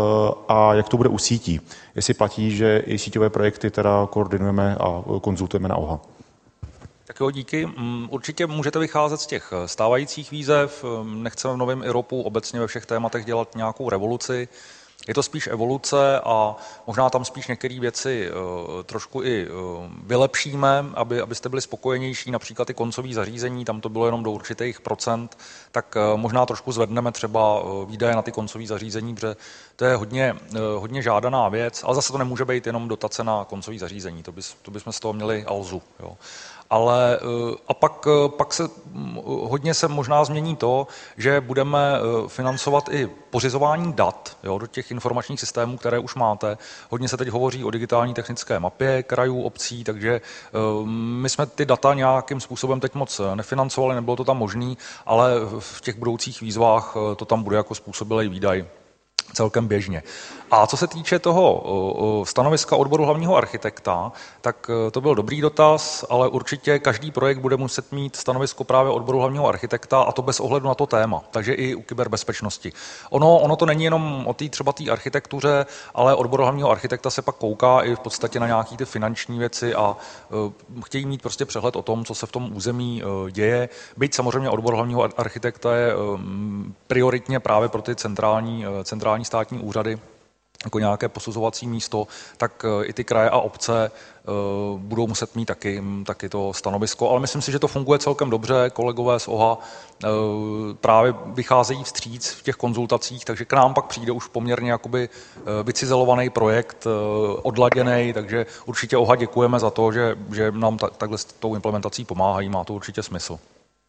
a jak to bude u sítí. Jestli platí, že i síťové projekty teda koordinujeme a konzultujeme na O H A. Tak jo, díky. Určitě můžete vycházet z těch stávajících výzev. Nechceme v novém IROPu obecně ve všech tématech dělat nějakou revoluci. Je to spíš evoluce a možná tam spíš některé věci uh, trošku i uh, vylepšíme, aby, abyste byli spokojenější, například ty koncové zařízení, tam to bylo jenom do určitých procent, tak uh, možná trošku zvedneme třeba uh, výdaje na ty koncové zařízení, protože to je hodně, uh, hodně žádaná věc, ale zase to nemůže být jenom dotace na koncové zařízení, to, bys, to bychom z toho měli alzu. Jo. Ale a pak, pak se hodně se možná změní to, že budeme financovat i pořizování dat, jo, do těch informačních systémů, které už máte. Hodně se teď hovoří o digitální technické mapě krajů, obcí, takže my jsme ty data nějakým způsobem teď moc nefinancovali, nebylo to tam možné, ale v těch budoucích výzvách to tam bude jako způsobilý výdaj celkem běžně. A co se týče toho stanoviska odboru hlavního architekta, tak to byl dobrý dotaz, ale určitě každý projekt bude muset mít stanovisko právě odboru hlavního architekta a to bez ohledu na to téma, takže i u kyberbezpečnosti. Ono, ono to není jenom o té třeba té architektuře, ale odbor hlavního architekta se pak kouká i v podstatě na nějaké ty finanční věci a uh, chtějí mít prostě přehled o tom, co se v tom území uh, děje. Byť samozřejmě odbor hlavního architekta je um, prioritně právě pro ty centrální, uh, centrální státní úřady jako nějaké posuzovací místo, tak i ty kraje a obce uh, budou muset mít taky, taky to stanovisko. Ale myslím si, že to funguje celkem dobře. Kolegové z O H A uh, právě vycházejí vstříc v těch konzultacích, takže k nám pak přijde už poměrně jakoby uh, vycizelovaný projekt, uh, odladěný, takže určitě O H A děkujeme za to, že, že nám ta, takhle s tou implementací pomáhají. Má to určitě smysl.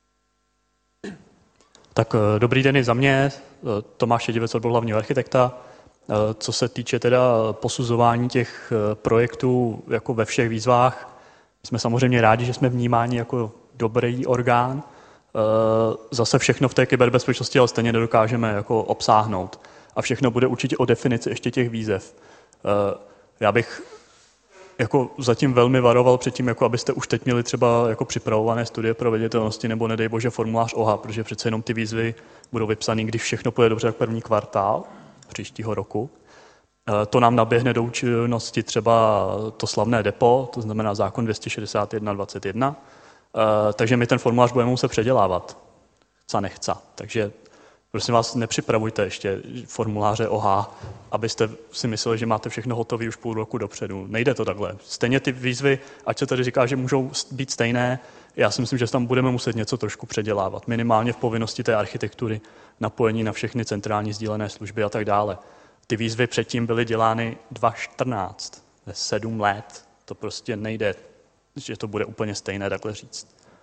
Tak dobrý den i za mě. Tomáš Šedivec, odbor hlavního architekta. Co se týče teda posuzování těch projektů jako ve všech výzvách, jsme samozřejmě rádi, že jsme vnímáni jako dobrý orgán. Zase všechno v té kyberbezpečnosti ale stejně nedokážeme jako obsáhnout. A všechno bude určitě o definici ještě těch výzev. Já bych jako zatím velmi varoval před tím, jako abyste už teď měli třeba jako připravované studie proveditelnosti nebo nedej bože formulář O H A, protože přece jenom ty výzvy budou vypsané, když všechno půjde dobře, jak první kvartál příštího roku. To nám naběhne do účinnosti třeba to slavné depo, to znamená zákon dvě stě šedesát jedna dvacet jedna, takže my ten formulář budeme muset předělávat. Chce nechce. Takže prosím vás, nepřipravujte ještě formuláře O H A, abyste si mysleli, že máte všechno hotové už půl roku dopředu. Nejde to takhle. Stejně ty výzvy, ať se tady říká, že můžou být stejné, já si myslím, že tam budeme muset něco trošku předělávat. Minimálně v povinnosti té architektury, napojení na všechny centrální sdílené služby a tak dále. Ty výzvy předtím byly dělány dva tisíce čtrnáct, sedm let. To prostě nejde, že to bude úplně stejné, takhle říct.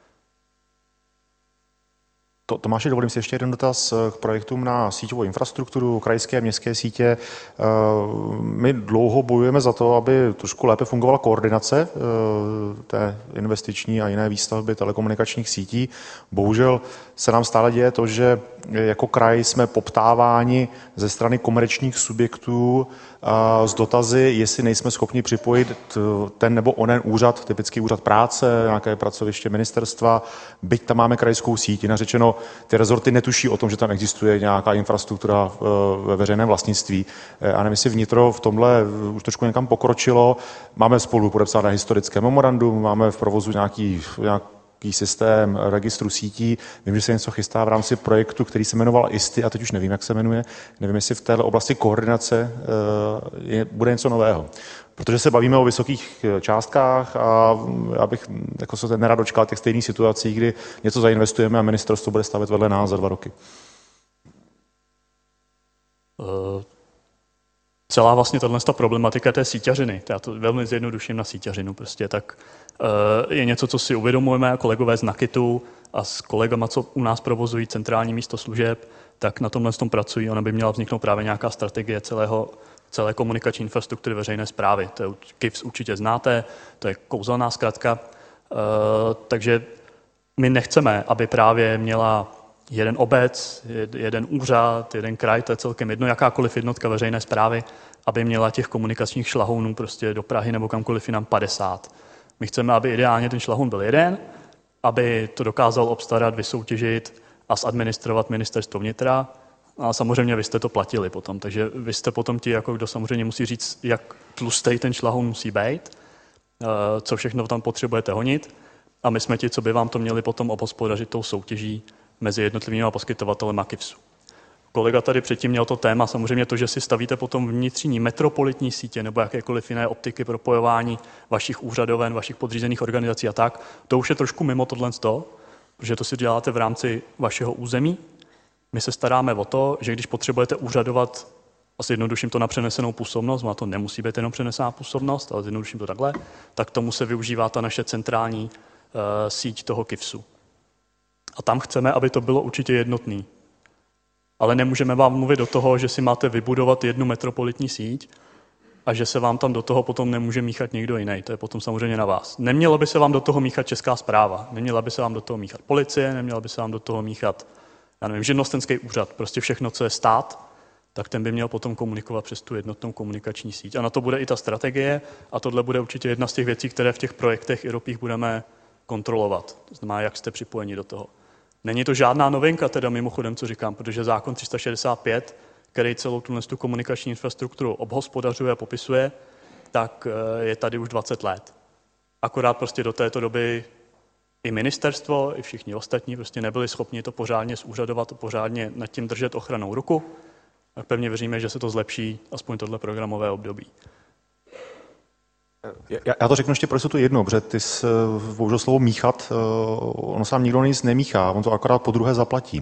To, Tomáši, dovolím si ještě jeden dotaz k projektům na síťovou infrastrukturu, krajské a městské sítě. My dlouho bojujeme za to, aby trošku lépe fungovala koordinace té investiční a jiné výstavby telekomunikačních sítí. Bohužel se nám stále děje to, že jako kraj jsme poptáváni ze strany komerčních subjektů s dotazy, jestli nejsme schopni připojit ten nebo onen úřad, typický úřad práce, nějaké pracoviště ministerstva, byť tam máme krajskou síť. Jinak řečeno, ty rezorty netuší o tom, že tam existuje nějaká infrastruktura ve veřejném vlastnictví. A nevím, jestli vnitro v tomhle už trošku někam pokročilo. Máme spolu podepsané historické memorandum, máme v provozu nějaký, nějaký systém registru sítí. Vím, že se něco chystá v rámci projektu, který se jmenoval I S T Y, a teď už nevím, jak se jmenuje. Nevím, jestli v této oblasti koordinace je, bude něco nového. Protože se bavíme o vysokých částkách a já bych jako se nerad dočkal těch stejných situací, kdy něco zainvestujeme a ministerstvo bude stavět vedle nás za dva roky. Uh, celá vlastně tato problematika té síťařiny, já to velmi zjednoduším na síťařinu prostě, tak uh, je něco, co si uvědomujeme kolegové z NAKITu a s kolegama, co u nás provozují centrální místo služeb, tak na tomhle tom pracují. Ona by měla vzniknout právě nějaká strategie celého, celé komunikační infrastruktury veřejné správy. To je K I F S určitě znáte, to je kouzelná zkratka. Uh, takže my nechceme, aby právě měla jeden obec, jeden úřad, jeden kraj, to je celkem jedno, jakákoliv jednotka veřejné správy, aby měla těch komunikačních šlahounů prostě do Prahy nebo kamkoliv jinam padesát. My chceme, aby ideálně ten šlahoun byl jeden, aby to dokázal obstarat, vysoutěžit a zadministrovat ministerstvo vnitra. A samozřejmě vy jste to platili potom, takže vy jste potom ti, jako kdo samozřejmě musí říct, jak tlustej ten šlahoun musí být, co všechno tam potřebujete honit. A my jsme ti, co by vám to měli potom obhospodařit tou soutěží mezi jednotlivými poskytovatelemi K I F S u. Kolega tady předtím měl to téma, samozřejmě to, že si stavíte potom vnitřní metropolitní sítě nebo jakékoliv jiné optiky propojování vašich úřadoven, vašich podřízených organizací a tak, to už je trošku mimo tohle sto, protože to si děláte v rámci vašeho území. My se staráme o to, že když potřebujete úřadovat, asi jednoduším to na přenesenou působnost, má to nemusí být jenom přenesená působnost, ale jednoduším to takhle, tak tomu se využívá ta naše centrální uh, síť toho K I F S u. A tam chceme, aby to bylo určitě jednotný. Ale nemůžeme vám mluvit do toho, že si máte vybudovat jednu metropolitní síť a že se vám tam do toho potom nemůže míchat někdo jiný. To je potom samozřejmě na vás. Nemělo by se vám do toho míchat Česká správa, neměla by se vám do toho míchat policie, neměla by se vám do toho míchat, já nevím, živnostenský úřad, prostě všechno, co je stát, tak ten by měl potom komunikovat přes tu jednotnou komunikační síť. A na to bude i ta strategie a tohle bude určitě jedna z těch věcí, které v těch projektech I R O P budeme kontrolovat. To znamená, jak jste připojeni do toho. Není to žádná novinka, teda mimochodem, co říkám, protože zákon tři sta šedesát pět, který celou tu komunikační infrastrukturu obhospodařuje a popisuje, tak je tady už dvacet let. Akorát prostě do této doby i ministerstvo, i všichni ostatní prostě nebyli schopni to pořádně zúřadovat, pořádně nad tím držet ochranou ruku. Tak pevně věříme, že se to zlepší aspoň tohle programové období. Já, já to řeknu ještě pro tu jedno, protože ty jsi použil slovo míchat, ono sám nikdo nic nemíchá, on to akorát po druhé zaplatí.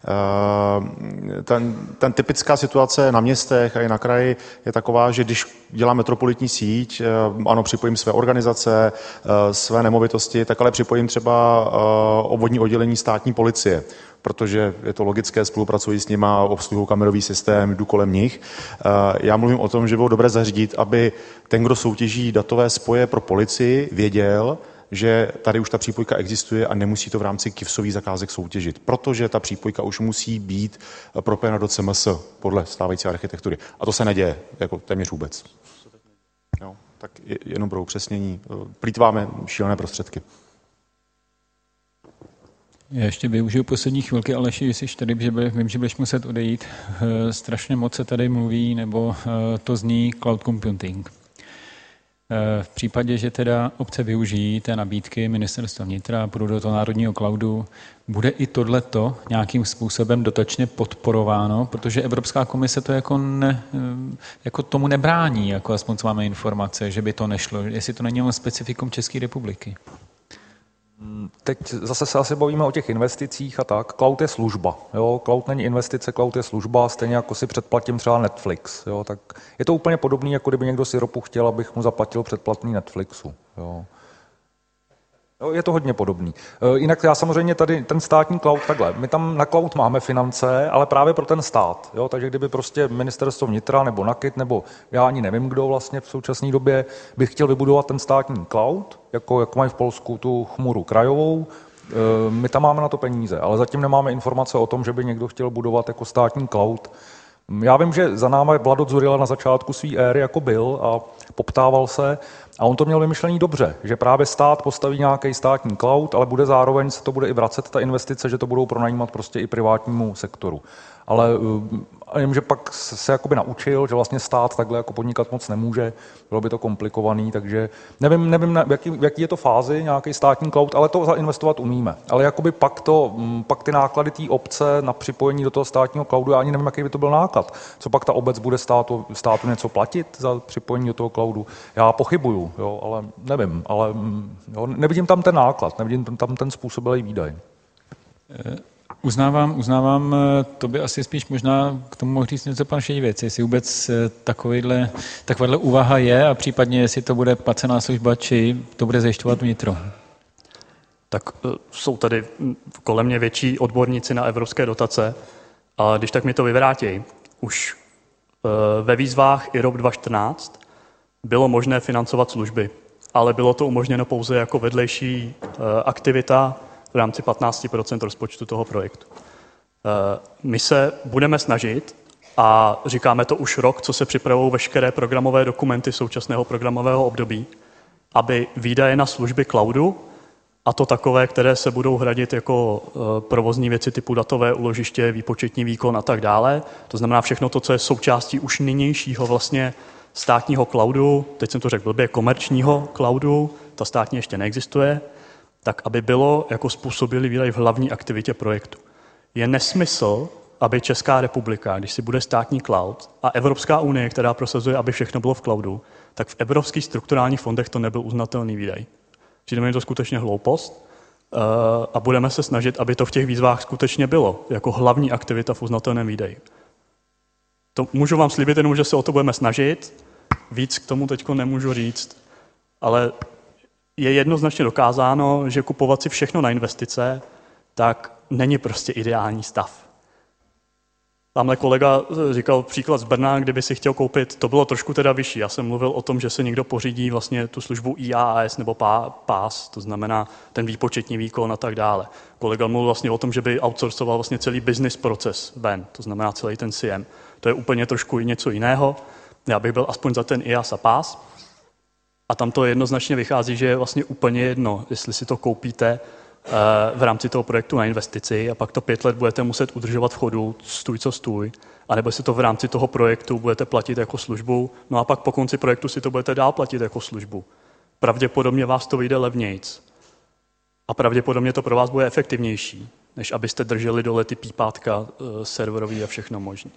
Ten, ten typická situace na městech a i na kraji je taková, že když dělám metropolitní síť, ano, připojím své organizace, své nemovitosti, tak ale připojím třeba obvodní oddělení státní policie, protože je to logické, spolupracují s nima, obsluhují kamerový systém, jdu kolem nich. Já mluvím o tom, že bylo dobré zařídit, aby ten, kdo soutěží datové spoje pro policii, věděl, že tady už ta přípojka existuje a nemusí to v rámci K I F S ových zakázek soutěžit, protože ta přípojka už musí být propojena do C M S podle stávající architektury. A to se neděje, jako téměř vůbec. Jo, tak jenom pro upřesnění. Plýtváme šílené prostředky. Já ještě využiju poslední chvilky, Aleši, jestli tady, že by, vím, že budeš muset odejít. Strašně moc se tady mluví, nebo to zní cloud computing. V případě, že teda obce využijí té nabídky ministerstva vnitra a půjdou do toho národního cloudu, bude i tohleto nějakým způsobem dotačně podporováno, protože Evropská komise to jako, ne, jako tomu nebrání, jako aspoň co máme informace, že by to nešlo, jestli to není specifikum České republiky. Teď zase se asi bavíme o těch investicích a tak. Cloud je služba. Jo? Cloud není investice, cloud je služba, stejně jako si předplatím třeba Netflix. Jo? Tak je to úplně podobné, jako kdyby někdo si ropu chtěl, abych mu zaplatil předplatný Netflixu. Jo? Jo, je to hodně podobný. Jinak já samozřejmě tady ten státní cloud takhle. My tam na cloud máme finance, ale právě pro ten stát. Jo? Takže kdyby prostě ministerstvo vnitra nebo NAKIT, nebo já ani nevím, kdo vlastně v současné době by chtěl vybudovat ten státní cloud, jako, jako mají v Polsku tu chmuru krajovou, my tam máme na to peníze, ale zatím nemáme informace o tom, že by někdo chtěl budovat jako státní cloud. Já vím, že za náma Vlado Dzurilla na začátku své éry jako byl a poptával se a on to měl vymyšlený dobře, že právě stát postaví nějaký státní cloud, ale bude zároveň se to bude i vracet ta investice, že to budou pronajímat prostě i privátnímu sektoru. Ale vím, že pak se jakoby naučil, že vlastně stát takhle jako podnikat moc nemůže, bylo by to komplikovaný, takže nevím, nevím v jaký, v jaký je to fázi nějaký státní cloud, ale to zainvestovat umíme. Ale jakoby pak, to, pak ty náklady té obce na připojení do toho státního cloudu, já ani nevím, jaký by to byl náklad. Co pak ta obec bude státu, státu něco platit za připojení do toho cloudu. Já pochybuju, jo, ale nevím, ale jo, nevidím tam ten náklad, nevidím tam ten způsobilý výdaj. Uznávám, uznávám, to by asi spíš možná k tomu mohl říct něco pan Šedivěc, jestli vůbec takovýhle, takováhle úvaha je a případně jestli to bude placená služba, či to bude zajišťovat vnitro. Tak jsou tady kolem mě větší odborníci na evropské dotace a když tak mi to vyvrátí. Už ve výzvách I R O P dva tisíce čtrnáct bylo možné financovat služby, ale bylo to umožněno pouze jako vedlejší aktivita v rámci patnáct procent rozpočtu toho projektu. My se budeme snažit, a říkáme to už rok, co se připravují veškeré programové dokumenty současného programového období, aby výdaje na služby cloudu, a to takové, které se budou hradit jako provozní věci typu datové úložiště, výpočetní výkon a tak dále, to znamená všechno to, co je součástí už nynějšího vlastně státního cloudu, teď jsem to řekl blbě, komerčního cloudu, ta státní ještě neexistuje, tak aby bylo jako způsobilý výdaj v hlavní aktivitě projektu. Je nesmysl, aby Česká republika, když si bude státní cloud a Evropská unie, která prosazuje, aby všechno bylo v cloudu, tak v evropských strukturálních fondech to nebyl uznatelný výdaj. Přijde mi to skutečně hloupost a budeme se snažit, aby to v těch výzvách skutečně bylo jako hlavní aktivita v uznatelném výdaji. To můžu vám slíbit jenom, že se o to budeme snažit, víc k tomu teď nemůžu říct, ale je jednoznačně dokázáno, že kupovat si všechno na investice, tak není prostě ideální stav. Tamhle kolega říkal příklad z Brna, kdyby si chtěl koupit, to bylo trošku teda vyšší. Já jsem mluvil o tom, že se někdo pořídí vlastně tu službu I A A S nebo P A S, to znamená ten výpočetní výkon a tak dále. Kolega mluvil vlastně o tom, že by outsourcoval vlastně celý business proces ven, to znamená celý ten C M. To je úplně trošku něco jiného. Já bych byl aspoň za ten I A S a P A S. A tam to jednoznačně vychází, že je vlastně úplně jedno, jestli si to koupíte v rámci toho projektu na investici a pak to pět let budete muset udržovat v chodu stůj co stůj, anebo si to v rámci toho projektu budete platit jako službu, no a pak po konci projektu si to budete dál platit jako službu. Pravděpodobně vás to vyjde levnějc a pravděpodobně to pro vás bude efektivnější, než abyste drželi dole ty pípátka serverový a všechno možné.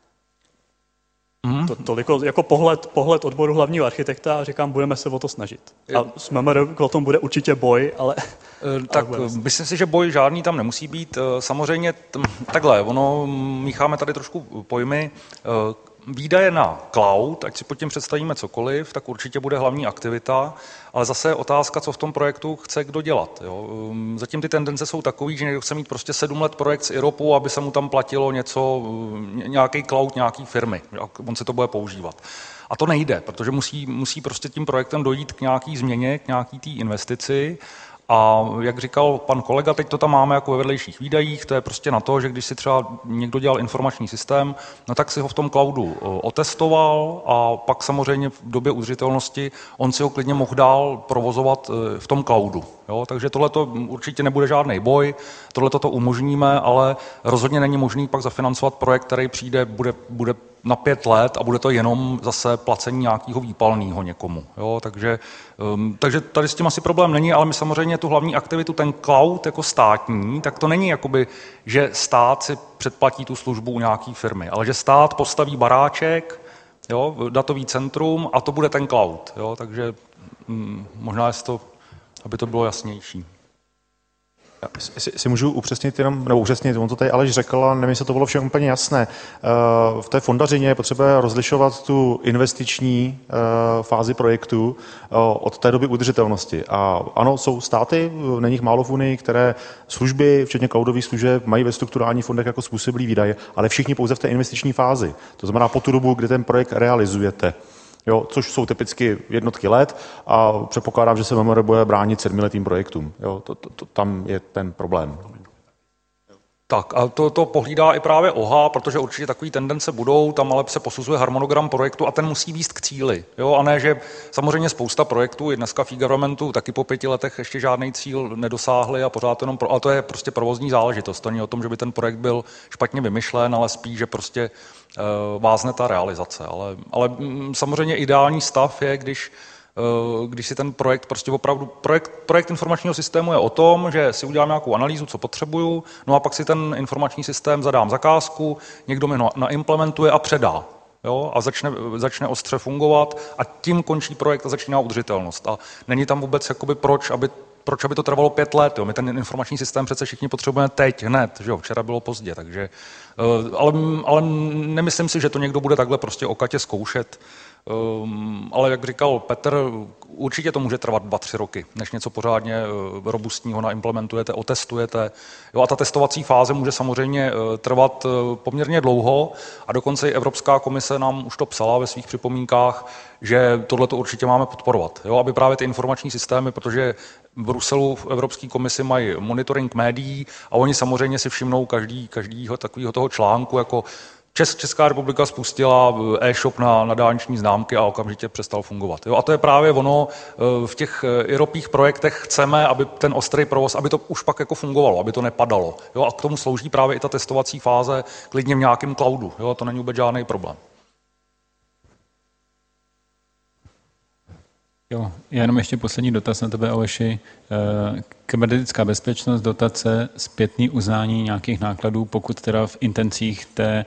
Mm. To, toliko jako pohled, pohled odboru hlavního architekta a říkám, budeme se o to snažit. A s M M R o tom bude určitě boj, ale... Tak ale myslím si, že boj žádný tam nemusí být. Samozřejmě takhle, ono mícháme tady trošku pojmy. Výdaje na cloud, ať si pod tím představíme cokoliv, tak určitě bude hlavní aktivita, ale zase je otázka, co v tom projektu chce kdo dělat. Jo. Zatím ty tendence jsou takový, že někdo chce mít prostě sedm let projekt z I R O P u, aby se mu tam platilo něco, nějaký cloud nějaký firmy, on se to bude používat. A to nejde, protože musí, musí prostě tím projektem dojít k nějaký změně, k nějaký té investici. A jak říkal pan kolega, teď to tam máme jako ve vedlejších výdajích, to je prostě na to, že když si třeba někdo dělal informační systém, no tak si ho v tom cloudu otestoval a pak samozřejmě v době udržitelnosti on si ho klidně mohl dál provozovat v tom cloudu. Jo? Takže tohle to určitě nebude žádný boj, tohle to umožníme, ale rozhodně není možný pak zafinancovat projekt, který přijde, bude, bude na pět let a bude to jenom zase placení nějakého výpalného někomu. Jo? Takže, um, takže tady s tím asi problém není, ale my samozřejmě tu hlavní aktivitu, ten cloud jako státní, tak to není jakoby, že stát si předplatí tu službu u nějaké firmy, ale že stát postaví baráček, jo, datový centrum a to bude ten cloud. Jo? Takže um, možná je to, aby to bylo jasnější. Si, si můžu upřesnit jenom, nebo upřesnit, on to tady Aleš řekl, a nevím, jestli to bylo všem úplně jasné. V té fondařině je potřeba rozlišovat tu investiční fázi projektu od té doby udržitelnosti. A ano, jsou státy, není jich málo v Unii, které služby, včetně cloudových služeb, mají ve strukturálních fondech jako způsobilý výdaje, ale všichni pouze v té investiční fázi. To znamená po tu dobu, kdy ten projekt realizujete. Jo, což jsou typicky jednotky let a předpokládám, že se M M R bude bránit sedmiletým projektům. Jo, to, to, to, tam je ten problém. Tak a to, to pohlídá i právě O H A, protože určitě takové tendence budou, tam ale se posuzuje harmonogram projektu a ten musí vést k cíli. Jo? A ne, že samozřejmě spousta projektů, i dneska v e-governmentu taky po pěti letech ještě žádný cíl nedosáhli a pořád jenom, pro, ale to je prostě provozní záležitost. To není o tom, že by ten projekt byl špatně vymyšlen, ale spíš, že prostě uh, vázne ta realizace. Ale, ale mm, samozřejmě ideální stav je, když když si ten projekt prostě opravdu, projekt, projekt informačního systému je o tom, že si udělám nějakou analýzu, co potřebuju, no a pak si ten informační systém zadám zakázku, někdo mi ho naimplementuje a předá. jo, a začne, začne ostře fungovat a tím končí projekt a začíná udržitelnost. A není tam vůbec jakoby proč, aby proč aby to trvalo pět let. Jo? My ten informační systém přece všichni potřebujeme teď, hned, že jo? Včera bylo pozdě, takže, ale, ale nemyslím si, že to někdo bude takhle prostě okatě zkoušet. Um, ale jak říkal Petr, určitě to může trvat dva, tři roky, než něco pořádně uh, robustního naimplementujete, otestujete. Jo, a ta testovací fáze může samozřejmě uh, trvat uh, poměrně dlouho a dokonce i Evropská komise nám už to psala ve svých připomínkách, že tohle to určitě máme podporovat. Jo, aby právě ty informační systémy, protože v Bruselu v Evropské komisi mají monitoring médií a oni samozřejmě si všimnou každý, každýho takového toho článku, jako Česká republika spustila e-shop na, na dálniční známky a okamžitě přestal fungovat. Jo, a to je právě ono, v těch iropích projektech chceme, aby ten ostrý provoz, aby to už pak jako fungovalo, aby to nepadalo. Jo, a k tomu slouží právě i ta testovací fáze klidně v nějakém cloudu. Jo, to není vůbec žádný problém. Jo, jenom ještě poslední dotaz na tebe, Aleši. Kybernetická bezpečnost, dotace, zpětný uznání nějakých nákladů, pokud teda v intencích té,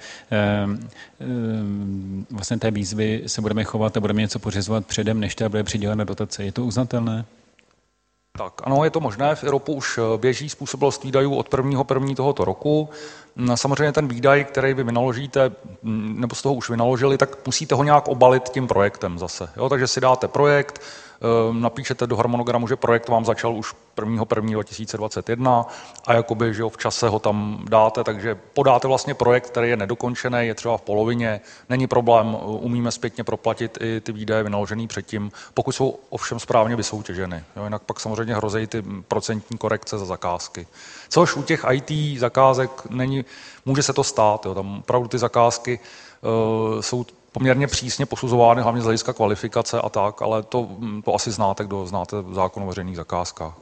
vlastně té výzvy se budeme chovat a budeme něco pořizovat předem, než ta bude přidělena dotace. Je to uznatelné? Tak ano, je to možné. V Iropu už běží způsobilost výdajů od prvního prvního tohoto roku. Samozřejmě ten výdaj, který vy vynaložíte, nebo z toho už vynaložili, tak musíte ho nějak obalit tím projektem zase. Jo, takže si dáte projekt, napíšete do harmonogramu, že projekt vám začal už prvního prvního dva tisíce dvacet jedna a jakoby, že jo, v čase ho tam dáte, takže podáte vlastně projekt, který je nedokončený, je třeba v polovině, není problém, umíme zpětně proplatit i ty výdaje vynaložený předtím, pokud jsou ovšem správně vysoutěženy. Jo, jinak pak samozřejmě hrozí ty procentní korekce za zakázky. Což u těch í té zakázek není, může se to stát, jo, tam opravdu ty zakázky uh, jsou poměrně přísně posuzovány, hlavně z hlediska kvalifikace a tak, ale to, to asi znáte, kdo znáte zákon o veřejných zakázkách.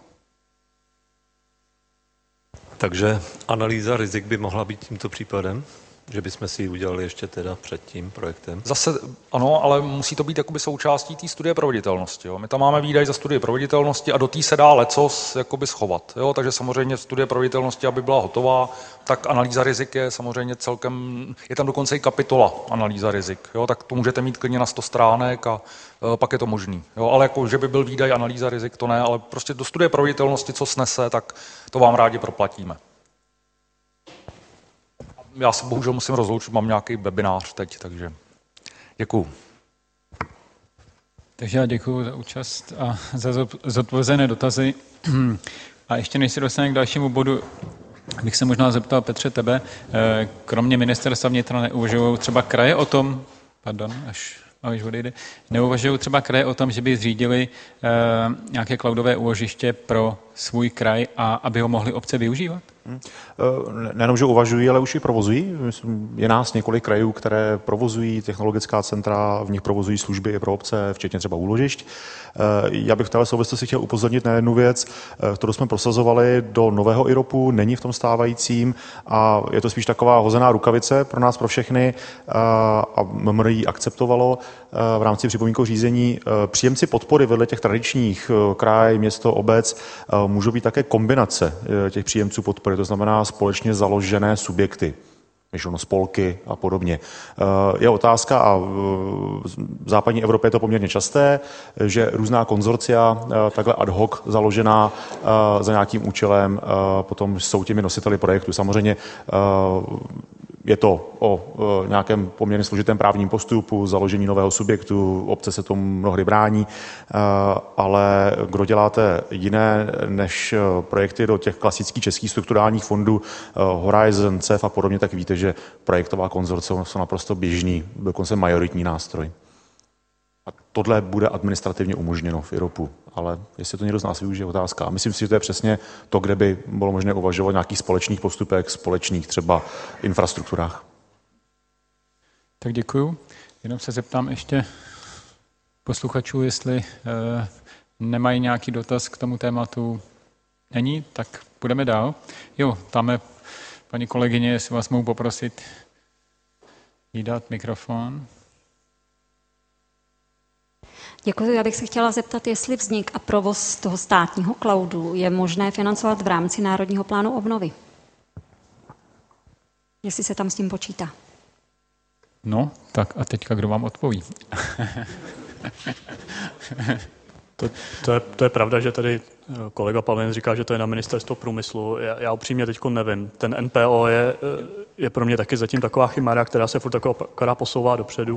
Takže analýza rizik by mohla být tímto případem? Že bychom si ji udělali ještě teda před tím projektem? Zase ano, ale musí to být jakoby součástí té studie proveditelnosti. Jo. My tam máme výdaj za studii proveditelnosti a do té se dá lecos jakoby schovat. Jo. Takže samozřejmě studie proveditelnosti, aby byla hotová, tak analýza rizik je samozřejmě celkem, je tam dokonce i kapitola analýza rizik. Jo. Tak to můžete mít klidně na sto stránek a e, pak je to možný. Jo. Ale jako, že by byl výdaj analýza rizik, to ne, ale prostě do studie proveditelnosti, co snese, tak to vám rádi proplatíme. Já se bohužel musím rozloučit, mám nějaký webinář teď, takže děkuju. Takže já děkuji za účast a za zodpovězené dotazy. A ještě než se dostaneme k dalšímu bodu, bych se možná zeptal, Petře, tebe, kromě ministerstva vnitra neuvažují třeba kraje o tom, pardon, až, až odejde, neuvažují třeba kraje o tom, že by zřídili nějaké cloudové úložiště pro svůj kraj a aby ho mohli obce využívat? Nejenom, že uvažují, ale už i provozují. Je nás několik krajů, které provozují technologická centra, v nich provozují služby i pro obce, včetně třeba úložišť. Já bych v této souvislosti chtěl upozornit na jednu věc, kterou jsme prosazovali do nového iropu, není v tom stávajícím a je to spíš taková hozená rukavice pro nás, pro všechny a M M R ji akceptovalo v rámci připomínkového řízení. Příjemci podpory vedle těch tradičních kraj, město, obec můžou být také kombinace těch příjemců podpory, to znamená společně založené subjekty, myšleno spolky a podobně. Je otázka, a v západní Evropě je to poměrně časté, že různá konzorcia, takhle ad hoc založená za nějakým účelem, potom jsou těmi nositeli projektu. Samozřejmě je to o nějakém poměrně složitém právním postupu, založení nového subjektu, obce se tomu mnohdy brání, ale kdo děláte jiné než projekty do těch klasických českých strukturálních fondů, Horizon, C E F a podobně, tak víte, že projektová konzorcia jsou naprosto běžný, dokonce majoritní nástroj. A tohle bude administrativně umožněno v iropu, ale jestli to někdo z nás využije, otázka. A myslím si, že to je přesně to, kde by bylo možné uvažovat o nějakých společných postupech, společných třeba infrastrukturách. Tak děkuju. Jenom se zeptám ještě posluchačů, jestli e, nemají nějaký dotaz k tomu tématu. Není? Tak půjdeme dál. Jo, tam je paní kolegyně, jestli vás mohu poprosit jí dát mikrofon. Děkuji. Já bych se chtěla zeptat, jestli vznik a provoz toho státního cloudu je možné financovat v rámci Národního plánu obnovy. Jestli se tam s tím počítá. No, tak a teďka kdo vám odpoví? To, to, je, to je pravda, že tady kolega Pavlin říká, že to je na ministerstvo průmyslu. Já, já upřímně teď nevím. Ten N P O je, je pro mě taky zatím taková chimera, která se furt taková posouvá dopředu.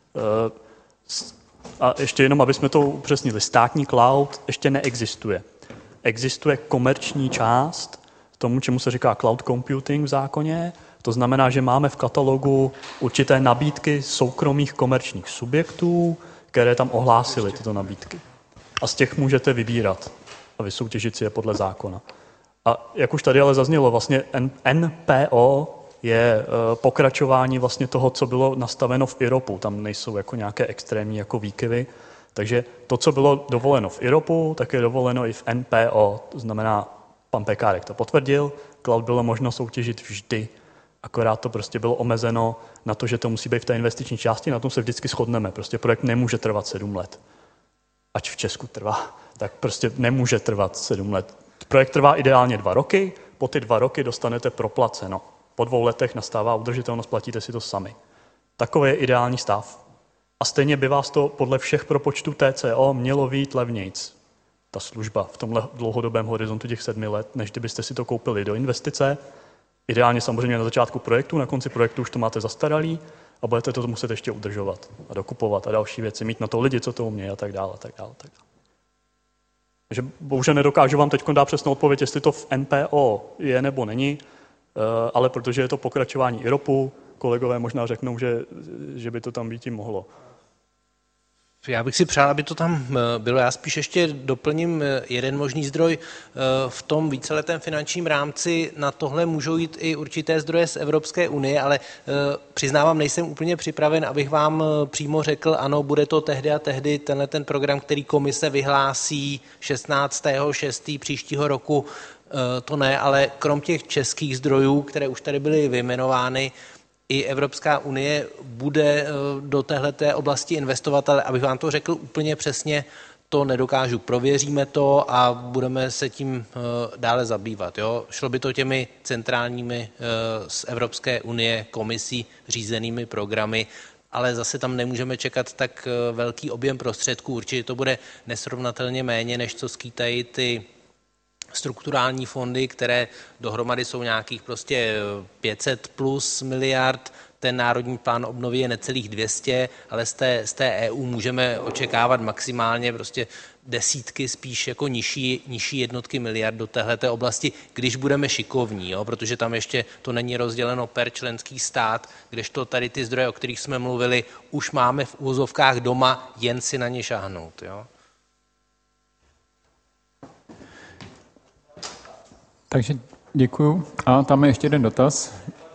A ještě jenom, aby jsme to upřesnili. Státní cloud ještě neexistuje. Existuje komerční část tomu, čemu se říká cloud computing v zákoně. To znamená, že máme v katalogu určité nabídky soukromých komerčních subjektů, které tam ohlásily tyto nabídky. A z těch můžete vybírat a vysoutěžit si je podle zákona. A jak už tady ale zaznělo, vlastně N P O je pokračování vlastně toho, co bylo nastaveno v I R O P u. Tam nejsou jako nějaké extrémní jako výkyvy. Takže to, co bylo dovoleno v I R O P u, tak je dovoleno i v N P O. To znamená, pan Pekárek to potvrdil, cloud bylo možno soutěžit vždy. Akorát to prostě bylo omezeno na to, že to musí být v té investiční části, na tom se vždycky shodneme. Prostě projekt nemůže trvat sedm let. Ať v Česku trvá, tak prostě nemůže trvat sedm let. Projekt trvá ideálně dva roky, po ty dva roky dostanete proplaceno. Po dvou letech nastává udržitelnost, platíte si to sami. Takový je ideální stav. A stejně by vás to podle všech propočtů T C O mělo vyjít levnějc. Ta služba v tomhle dlouhodobém horizontu těch sedmi let, než kdybyste si to koupili do investice. Ideálně samozřejmě na začátku projektu, na konci projektu už to máte zastaralý a budete to muset ještě udržovat a dokupovat a další věci, mít na to lidi, co to umějí a tak dále, a tak dále, tak dále. Takže bohužel nedokážu vám teď dát přesnou odpověď, jestli to v N P O je nebo není, ale protože je to pokračování I R O P u, kolegové možná řeknou, že, že by to tam být i mohlo. Já bych si přál, aby to tam bylo. Já spíš ještě doplním jeden možný zdroj. V tom víceletém finančním rámci na tohle můžou jít i určité zdroje z Evropské unie, ale přiznávám, nejsem úplně připraven, abych vám přímo řekl, ano, bude to tehdy a tehdy tenhle ten program, který komise vyhlásí šestnáctého šestého příštího roku. To ne, ale krom těch českých zdrojů, které už tady byly vyjmenovány, i Evropská unie bude do téhleté oblasti investovat, ale abych vám to řekl úplně přesně, to nedokážu. Prověříme to a budeme se tím dále zabývat. Jo? Šlo by to těmi centrálními z Evropské unie komisí řízenými programy, ale zase tam nemůžeme čekat tak velký objem prostředků. Určitě to bude nesrovnatelně méně, než co skýtají ty strukturální fondy, které dohromady jsou nějakých prostě pět set plus miliard, ten národní plán obnovy je necelých dvě stě, ale z té, z té E U můžeme očekávat maximálně prostě desítky, spíš jako nižší, nižší jednotky miliard do téhleté oblasti, když budeme šikovní, jo? Protože tam ještě to není rozděleno per členský stát, kdežto tady ty zdroje, o kterých jsme mluvili, už máme v úvozovkách doma, jen si na ně šáhnout. Jo? Takže děkuju. A tam je ještě jeden dotaz.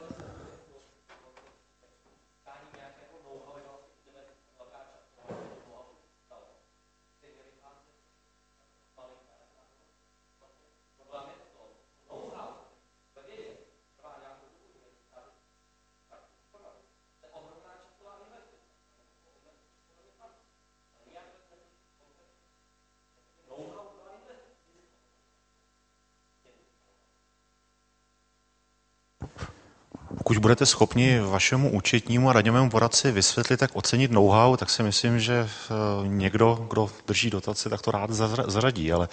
Pokud budete schopni vašemu účetnímu a daňovému poradci vysvětlit, jak ocenit know-how, tak si myslím, že někdo, kdo drží dotaci, tak to rád zařadí, ale...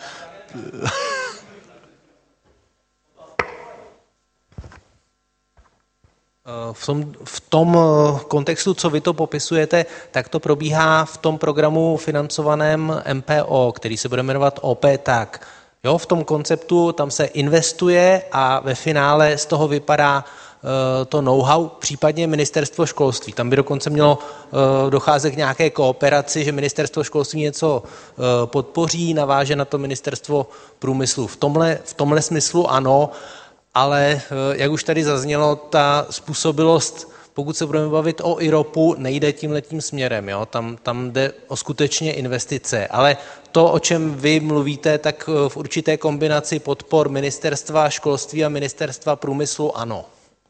V tom, v tom kontextu, co vy to popisujete, tak to probíhá v tom programu financovaném M P O, který se bude jmenovat O P T A C. Jo, v tom konceptu tam se investuje a ve finále z toho vypadá to know-how, případně ministerstvo školství. Tam by dokonce mělo docházet k nějaké kooperaci, že ministerstvo školství něco podpoří, naváže na to ministerstvo průmyslu. V tomhle, v tomhle smyslu ano, ale jak už tady zaznělo, ta způsobilost, pokud se budeme bavit o I R O P u, nejde tímhletím směrem. Jo? Tam, tam jde o skutečně investice. Ale to, o čem vy mluvíte, tak v určité kombinaci podpor ministerstva školství a ministerstva průmyslu ano.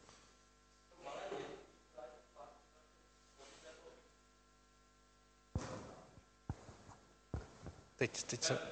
Teď, teď se...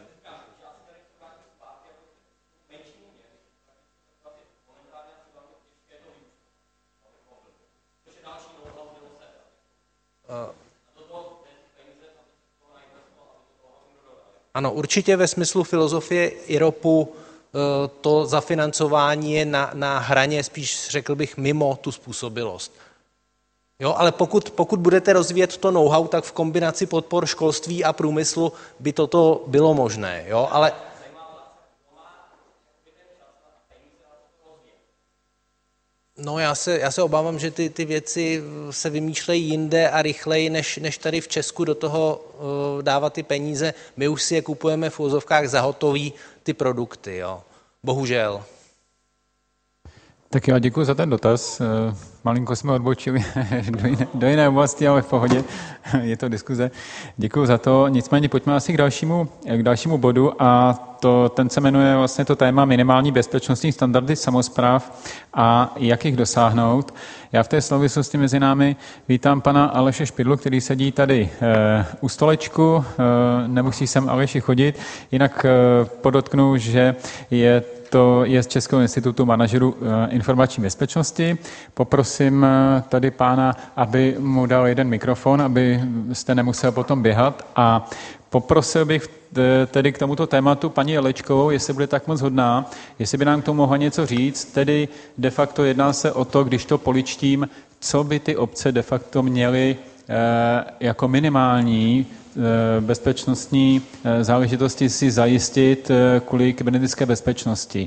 Ano, určitě ve smyslu filozofie I R O P to zafinancování je na, na hraně, spíš řekl bych, mimo tu způsobilost. Jo, ale pokud, pokud budete rozvíjet to know-how, tak v kombinaci podpor školství a průmyslu by toto bylo možné. Jo, ale no já se, já se obávám, že ty, ty věci se vymýšlejí jinde a rychleji, než, než tady v Česku do toho uh, dávat ty peníze. My už si je kupujeme v úzovkách za hotový ty produkty, jo. Bohužel. Tak jo, děkuji za ten dotaz. Malinko jsme odbočili do jiné, do jiné oblasti, ale v pohodě, je to diskuze. Děkuji za to. Nicméně pojďme asi k dalšímu, k dalšímu bodu a to, ten se jmenuje vlastně to téma minimální bezpečnostní standardy samospráv a jak jich dosáhnout. Já v té souvislosti mezi námi vítám pana Aleše Špidlu, který sedí tady e, u stolečku, e, nemusí sem Aleši chodit, jinak e, podotknu, že je to je z Českého institutu manažerů informační bezpečnosti. Poprosím tady pána, aby mu dal jeden mikrofon, aby jste nemusel potom běhat. A poprosil bych tedy k tomuto tématu paní Jelečkovou, jestli bude tak moc hodná, jestli by nám k tomu mohla něco říct. Tedy de facto jedná se o to, když to poličtím, co by ty obce de facto měly jako minimální bezpečnostní záležitosti si zajistit kvůli kybernetické bezpečnosti.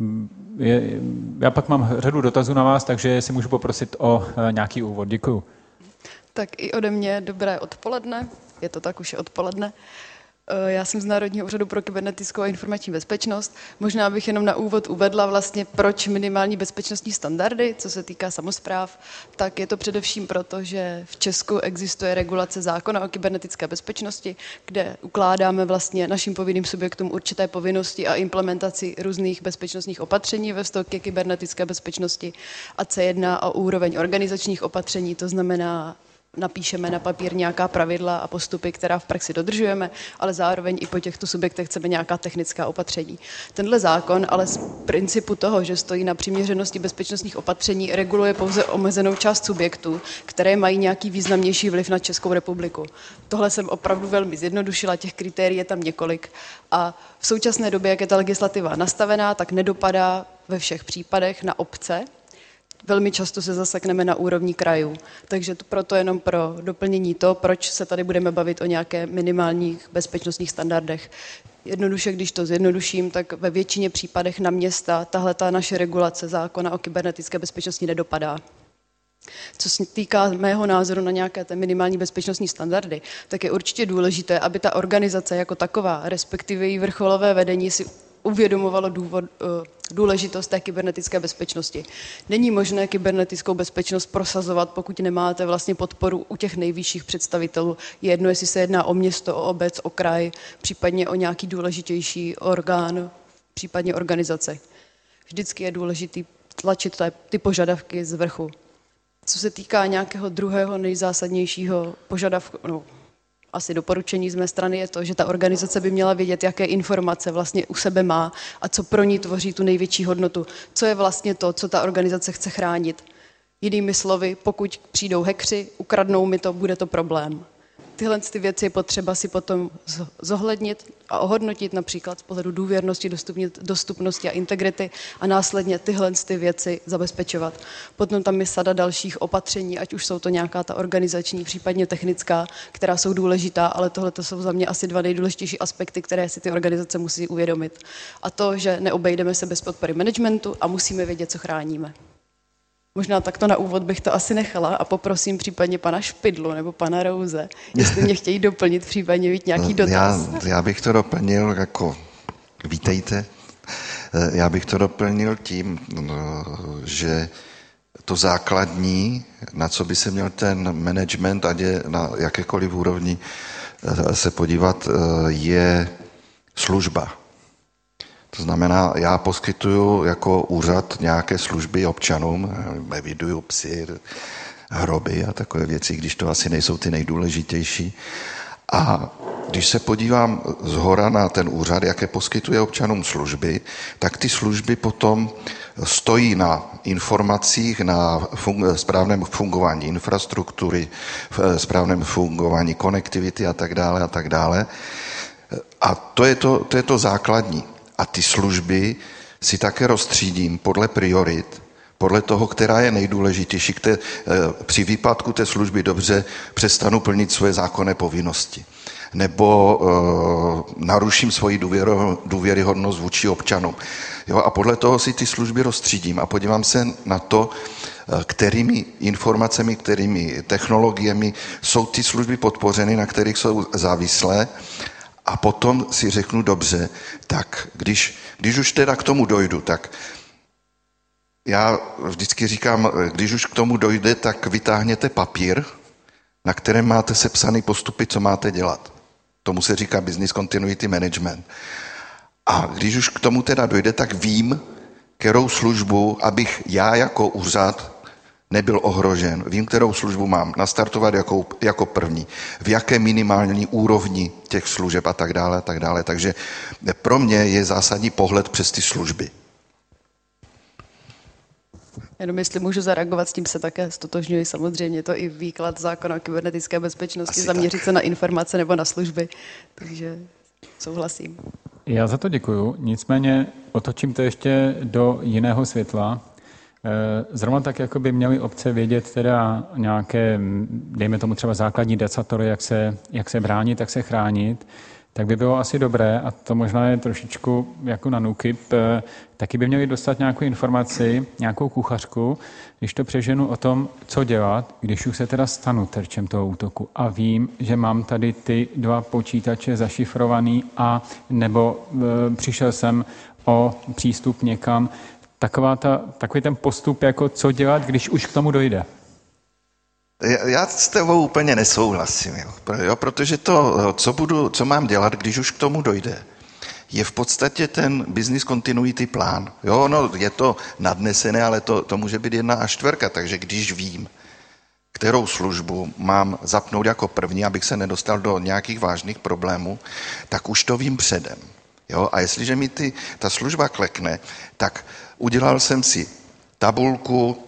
Já pak mám řadu dotazů na vás, takže si můžu poprosit o nějaký úvod. Děkuju. Tak i ode mě dobré odpoledne. Je to tak, už je odpoledne. Já jsem z Národního úřadu pro kybernetickou a informační bezpečnost. Možná bych jenom na úvod uvedla vlastně, proč minimální bezpečnostní standardy, co se týká samospráv, tak je to především proto, že v Česku existuje regulace zákona o kybernetické bezpečnosti, kde ukládáme vlastně našim povinným subjektům určité povinnosti a implementaci různých bezpečnostních opatření ve vztahu ke kybernetické bezpečnosti a se jedná o úroveň organizačních opatření, to znamená, napíšeme na papír nějaká pravidla a postupy, která v praxi dodržujeme, ale zároveň i po těchto subjektech chceme nějaká technická opatření. Tenhle zákon ale z principu toho, že stojí na přiměřenosti bezpečnostních opatření, reguluje pouze omezenou část subjektů, které mají nějaký významnější vliv na Českou republiku. Tohle jsem opravdu velmi zjednodušila, těch kritérií je tam několik a v současné době, jak je ta legislativa nastavená, tak nedopadá ve všech případech na obce. Velmi často se zasekneme na úrovni krajů. Takže to proto jenom pro doplnění to, proč se tady budeme bavit o nějaké minimálních bezpečnostních standardech. Jednoduše, když to zjednoduším, tak ve většině případech na města tahle ta naše regulace zákona o kybernetické bezpečnosti nedopadá. Co se týká mého názoru na nějaké té minimální bezpečnostní standardy, tak je určitě důležité, aby ta organizace jako taková, respektive její vrcholové vedení si uvědomovalo důvod, důležitost té kybernetické bezpečnosti. Není možné kybernetickou bezpečnost prosazovat, pokud nemáte vlastně podporu u těch nejvyšších představitelů. Je jedno, jestli se jedná o město, o obec, o kraj, případně o nějaký důležitější orgán, případně organizace. Vždycky je důležitý tlačit ty požadavky z vrchu. Co se týká nějakého druhého nejzásadnějšího požadavku, no, asi doporučení z mé strany je to, že ta organizace by měla vědět, jaké informace vlastně u sebe má a co pro ní tvoří tu největší hodnotu. Co je vlastně to, co ta organizace chce chránit. Jinými slovy, pokud přijdou hackři, ukradnou mi to, bude to problém. Tyhle ty věci je potřeba si potom zohlednit a ohodnotit například z pohledu důvěrnosti, dostupnosti a integrity a následně tyhle ty věci zabezpečovat. Potom tam je sada dalších opatření, ať už jsou to nějaká ta organizační, případně technická, která jsou důležitá, ale tohle to jsou za mě asi dva nejdůležitější aspekty, které si ty organizace musí uvědomit. A to, že neobejdeme se bez podpory managementu a musíme vědět, co chráníme. Možná takto na úvod bych to asi nechala a poprosím případně pana Špidlu nebo pana Rouze, jestli mě chtějí doplnit, případně mít nějaký dotaz. Já, já bych to doplnil jako, vítejte, já bych to doplnil tím, že to základní, na co by se měl ten management, ať je na jakékoliv úrovni se podívat, je služba. To znamená, já poskytuju jako úřad nějaké služby občanům, eviduju psy, hroby a takové věci, když to asi nejsou ty nejdůležitější. A když se podívám zhora na ten úřad, jaké poskytuje občanům služby, tak ty služby potom stojí na informacích, na fun- správném fungování infrastruktury, správném fungování konektivity a tak dále a tak dále. A to je to, to je to základní. A ty služby si také rozstřídím podle priorit, podle toho, která je nejdůležitější. Té, při výpadku té služby dobře přestanu plnit svoje zákonné povinnosti. Nebo e, naruším svoji důvěro, důvěryhodnost vůči občanům. Jo, a podle toho si ty služby rozstřídím a podívám se na to, kterými informacemi, kterými technologiemi jsou ty služby podpořeny, na kterých jsou závislé. A potom si řeknu, dobře, tak když, když už teda k tomu dojdu, tak já vždycky říkám, když už k tomu dojde, tak vytáhněte papír, na kterém máte sepsaný postupy, co máte dělat. Tomu se říká business continuity management. A když už k tomu teda dojde, tak vím, kterou službu, abych já jako úřad nebyl ohrožen. Vím, kterou službu mám nastartovat jako, jako první, v jaké minimální úrovni těch služeb a tak dále, a tak dále. Takže pro mě je zásadní pohled přes ty služby. Jenom jestli můžu zareagovat, s tím se také stotožňuji. Samozřejmě to i výklad zákona o kybernetické bezpečnosti, Asi zaměřit tak. se na informace nebo na služby. Takže souhlasím. Já za to děkuju, nicméně otočím to ještě do jiného světla. Zrovna tak, jako by měly obce vědět teda nějaké, dejme tomu třeba základní desatory, jak se, jak se bránit, jak se chránit, tak by bylo asi dobré, a to možná je trošičku jako na NÚKIP, taky by měli dostat nějakou informaci, nějakou kuchařku, když to přeženu o tom, co dělat, když už se teda stanu terčem toho útoku a vím, že mám tady ty dva počítače zašifrovaný a nebo e, přišel jsem o přístup někam. Taková ta, takový ten postup, jako co dělat, když už k tomu dojde. Já s tebou úplně nesouhlasím, jo, jo, protože to, co, budu, co mám dělat, když už k tomu dojde, je v podstatě ten business continuity plán. Jo, no, je to nadnesené, ale to, to může být jedna až čtvrka, takže když vím, kterou službu mám zapnout jako první, abych se nedostal do nějakých vážných problémů, tak už to vím předem. Jo, a jestliže mi ty, ta služba klekne, tak udělal jsem si tabulku,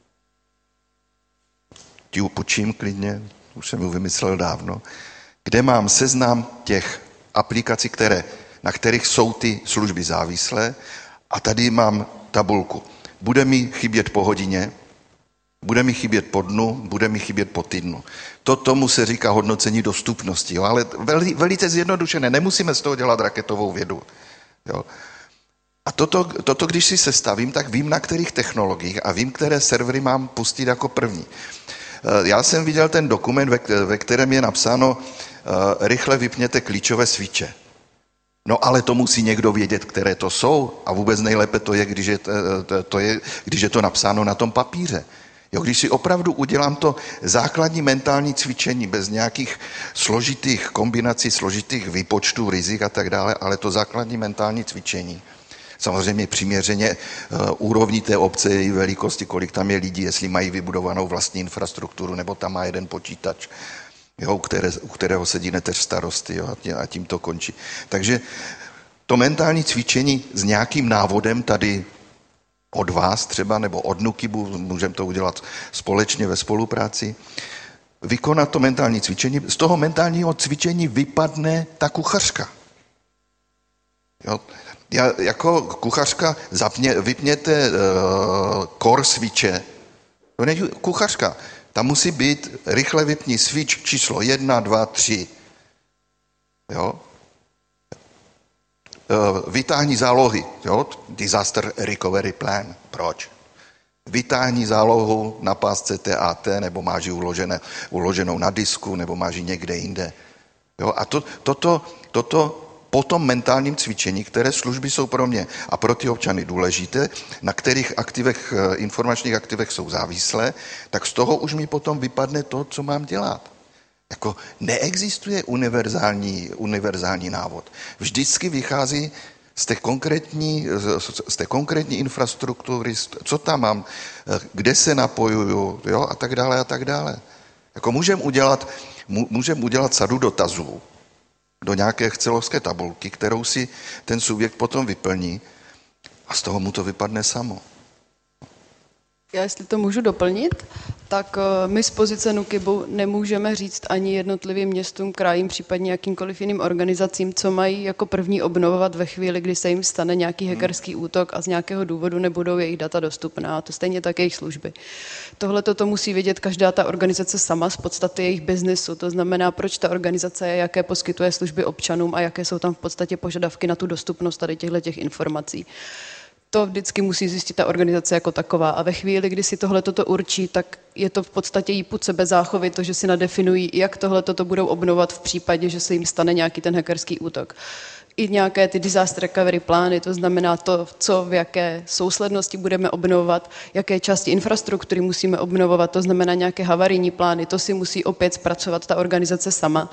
ti upočím klidně, už jsem ji vymyslel dávno, kde mám seznam těch aplikací, které, na kterých jsou ty služby závislé, a tady mám tabulku. Bude mi chybět po hodině, bude mi chybět po dnu, bude mi chybět po týdnu. To tomu se říká hodnocení dostupnosti, jo? Ale veli, velice zjednodušené, nemusíme z toho dělat raketovou vědu. Jo? A toto, toto, když si sestavím, tak vím, na kterých technologiích a vím, které servery mám pustit jako první. Já jsem viděl ten dokument, ve kterém je napsáno, rychle vypněte klíčové switche. No ale to musí někdo vědět, které to jsou, a vůbec nejlépe to je, když je to, je, když je to napsáno na tom papíře. Jo, když si opravdu udělám to základní mentální cvičení bez nějakých složitých kombinací, složitých výpočtů, rizik a tak dále, ale to základní mentální cvičení. Samozřejmě přiměřeně uh, úrovní té obce, její velikosti, kolik tam je lidí, jestli mají vybudovanou vlastní infrastrukturu, nebo tam má jeden počítač, jo, u, které, u kterého sedí neteř starosty, jo, a tím to končí. Takže to mentální cvičení s nějakým návodem tady od vás třeba, nebo od NÚKIBu, můžeme to udělat společně ve spolupráci, vykonat to mentální cvičení. Z toho mentálního cvičení vypadne ta kuchařka. Jo. Já, jako kuchařka zapně, vypněte uh, core switche. To není kuchařka. Tam musí být rychle vypni switch číslo jedna, dva, tři. Jo? Uh, vytáhni zálohy. Jo? Disaster recovery plan. Proč? Vytáhni zálohu na pásce T A T, nebo máš ji uložené, uloženou na disku, nebo máš ji někde jinde. Jo? A to, toto, toto po tom mentálním cvičení, které služby jsou pro mě a pro ty občany důležité, na kterých aktivech, informačních aktivech jsou závislé, tak z toho už mi potom vypadne to, co mám dělat. Jako neexistuje univerzální, univerzální návod. Vždycky vychází z té konkrétní, z té konkrétní infrastruktury, co tam mám, kde se napojuju, jo, a tak dále, a tak dále. Jako můžeme udělat, můžem udělat sadu dotazů do nějaké excelovské tabulky, kterou si ten subjekt potom vyplní a z toho mu to vypadne samo. Já jestli to můžu doplnit, tak my z pozice NÚKIBu nemůžeme říct ani jednotlivým městům, krajím, případně jakýmkoliv jiným organizacím, co mají jako první obnovovat ve chvíli, kdy se jim stane nějaký hackerský útok a z nějakého důvodu nebudou jejich data dostupná. A to stejně tak jejich služby. Tohle to musí vědět každá ta organizace sama z podstaty jejich biznesu. To znamená, proč ta organizace je, jaké poskytuje služby občanům a jaké jsou tam v podstatě požadavky na tu dostupnost tady těchto informací. To vždycky musí zjistit ta organizace jako taková. A ve chvíli, kdy si tohle toto určí, tak je to v podstatě jí pud sebezáchovy, to, že si nadefinují, jak tohle toto budou obnovovat v případě, že se jim stane nějaký ten hackerský útok. I nějaké ty disaster recovery plány, to znamená to, co v jaké souslednosti budeme obnovovat, jaké části infrastruktury musíme obnovovat, to znamená nějaké havarijní plány, to si musí opět zpracovat ta organizace sama.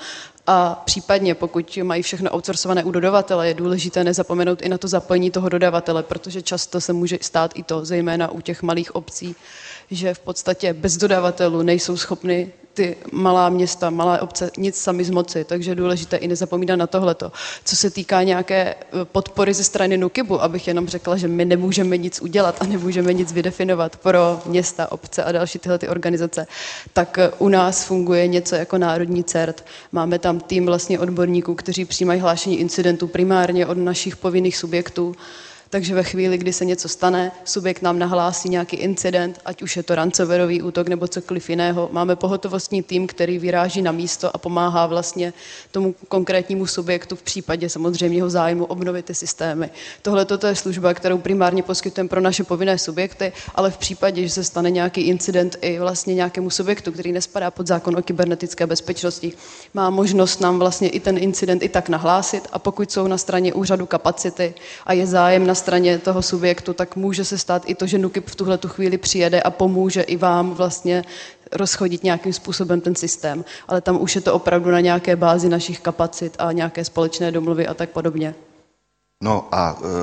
A případně, pokud mají všechno outsourcované u dodavatele, je důležité nezapomenout i na to zapojení toho dodavatele, protože často se může stát i to, zejména u těch malých obcí, že v podstatě bez dodavatelů nejsou schopny ty malá města, malé obce nic sami zmoci, takže je důležité i nezapomínat na tohleto. Co se týká nějaké podpory ze strany NÚKIBu, abych jenom řekla, že my nemůžeme nic udělat a nemůžeme nic vydefinovat pro města, obce a další tyhle ty organizace, tak u nás funguje něco jako národní C E R T. Máme tam tým vlastně odborníků, kteří přijímají hlášení incidentů primárně od našich povinných subjektů. Takže ve chvíli, kdy se něco stane, subjekt nám nahlásí nějaký incident, ať už je to ransomwareový útok nebo cokoliv jiného. Máme pohotovostní tým, který vyráží na místo a pomáhá vlastně tomu konkrétnímu subjektu v případě samozřejmě jeho zájmu obnovit ty systémy. Tohle toto je služba, kterou primárně poskytujeme pro naše povinné subjekty, ale v případě, že se stane nějaký incident i vlastně nějakému subjektu, který nespadá pod zákon o kybernetické bezpečnosti, má možnost nám vlastně i ten incident i tak nahlásit a pokud jsou na straně úřadu kapacity a je zájem na straně toho subjektu, tak může se stát i to, že NÚKIB v tuhle tu chvíli přijede a pomůže i vám vlastně rozchodit nějakým způsobem ten systém. Ale tam už je to opravdu na nějaké bázi našich kapacit a nějaké společné domluvy a tak podobně. No a uh,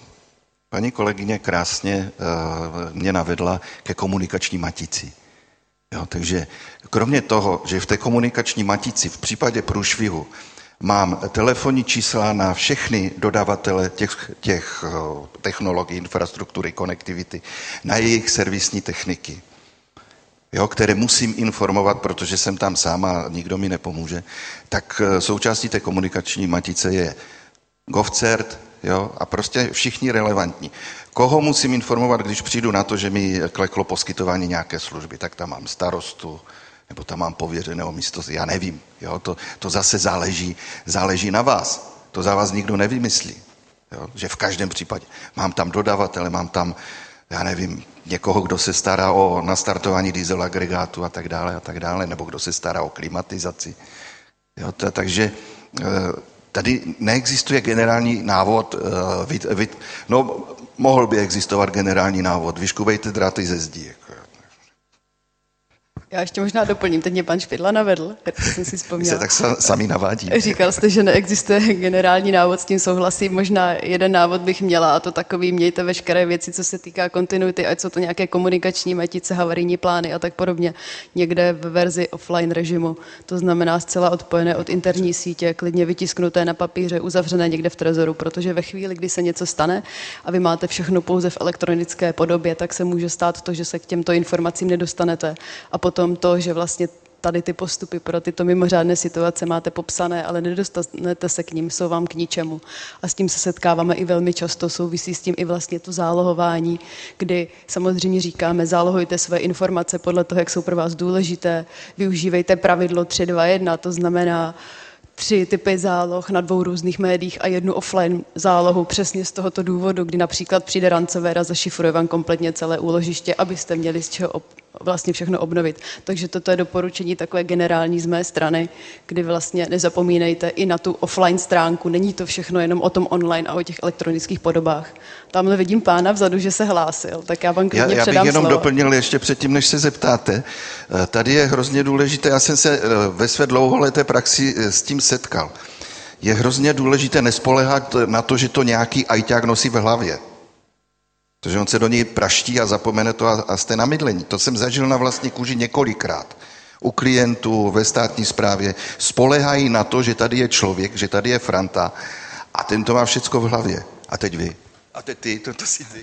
paní kolegyně krásně uh, mě navedla ke komunikační matici. Jo, takže kromě toho, že v té komunikační matici v případě průšvihu mám telefonní čísla na všechny dodavatele těch, těch technologií, infrastruktury, konektivity, na jejich servisní techniky, jo, které musím informovat, protože jsem tam sám a nikdo mi nepomůže, tak součástí té komunikační matice je GovCert, jo, a prostě všichni relevantní. Koho musím informovat, když přijdu na to, že mi kleklo poskytování nějaké služby, tak tam mám starostu, nebo tam mám pověřeného místo, já nevím. Jo? To, to zase záleží, záleží na vás. To za vás nikdo nevymyslí. Jo? Že v každém případě. Mám tam dodavatele, mám tam, já nevím, někoho, kdo se stará o nastartování diesel agregátu a tak dále a tak dále, nebo kdo se stará o klimatizaci. Jo? To, takže tady neexistuje generální návod, vy, vy, no mohl by existovat generální návod, vyškubejte dráty ze zdí. Jako. Já ještě možná doplním, teď mě pan Špidla navedl, tak jsem si vzpomněla. My se tak sami navádí. Říkal jste, že neexistuje generální návod, s tím souhlasím. Možná jeden návod bych měla, a to takový, mějte veškeré věci, co se týká kontinuity, ať jsou to nějaké komunikační matice, havarijní plány a tak podobně, někde v verzi offline režimu. To znamená zcela odpojené od interní sítě, klidně vytisknuté na papíře, uzavřené někde v trezoru, protože ve chvíli, kdy se něco stane a vy máte všechno pouze v elektronické podobě, tak se může stát to, že se k těmto informacím nedostanete. A potom to, že vlastně tady ty postupy pro tyto mimořádné situace máte popsané, ale nedostanete se k ním, jsou vám k ničemu. A s tím se setkáváme i velmi často, souvisí s tím i vlastně to zálohování, kdy samozřejmě říkáme, zálohujte své informace podle toho, jak jsou pro vás důležité, využívejte pravidlo tři dva jedna, to znamená tři typy záloh na dvou různých médiích a jednu offline zálohu přesně z tohoto důvodu, kdy například přijde ransomware a zašifruje vám kompletně celé úložiště, abyste měli z čeho ob- vlastně všechno obnovit. Takže toto je doporučení takové generální z mé strany, kdy vlastně nezapomínejte i na tu offline stránku. Není to všechno jenom o tom online a o těch elektronických podobách. Tamhle vidím pána vzadu, že se hlásil, tak já vám klidně já, já předám bych jenom slovo. doplnil ještě předtím, než se zeptáte. Tady je hrozně důležité, já jsem se ve své dlouholeté praxi s tím setkal. Je hrozně důležité nespoléhat na to, že to nějaký ajťák nosí v hlavě. Protože on se do něj praští a zapomene to a, a jste na mydlení. To jsem zažil na vlastní kůži několikrát. U klientů, ve státní správě. Spoléhají na to, že tady je člověk, že tady je Franta a ten to má všecko v hlavě. A teď vy. A teď ty, to, to si ty.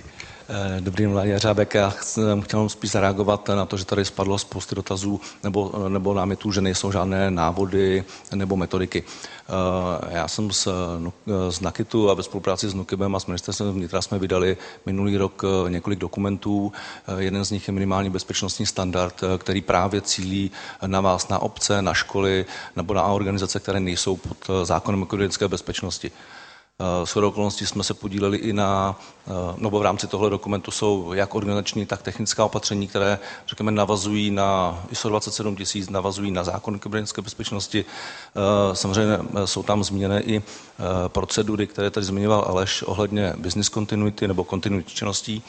Dobrý den, Vládě Řábek. Já jsem chtěl spíš zareagovat na to, že tady spadlo spousty dotazů nebo, nebo námětů, že nejsou žádné návody nebo metodiky. Já jsem z, z NAKITu a ve spolupráci s NÚKIBem a s ministerstvem vnitra jsme vydali minulý rok několik dokumentů. Jeden z nich je minimální bezpečnostní standard, který právě cílí na vás, na obce, na školy nebo na organizace, které nejsou pod zákonem o kybernetické bezpečnosti. Shodou okolností jsme se podíleli i na, nebo v rámci tohle dokumentu jsou jak organizační, tak technická opatření, které, řekněme, navazují na I S O dvacet sedm tisíc, navazují na zákon o kybernetické bezpečnosti. Samozřejmě jsou tam zmíněné i procedury, které tady zmiňoval Aleš ohledně business continuity nebo continuity činností.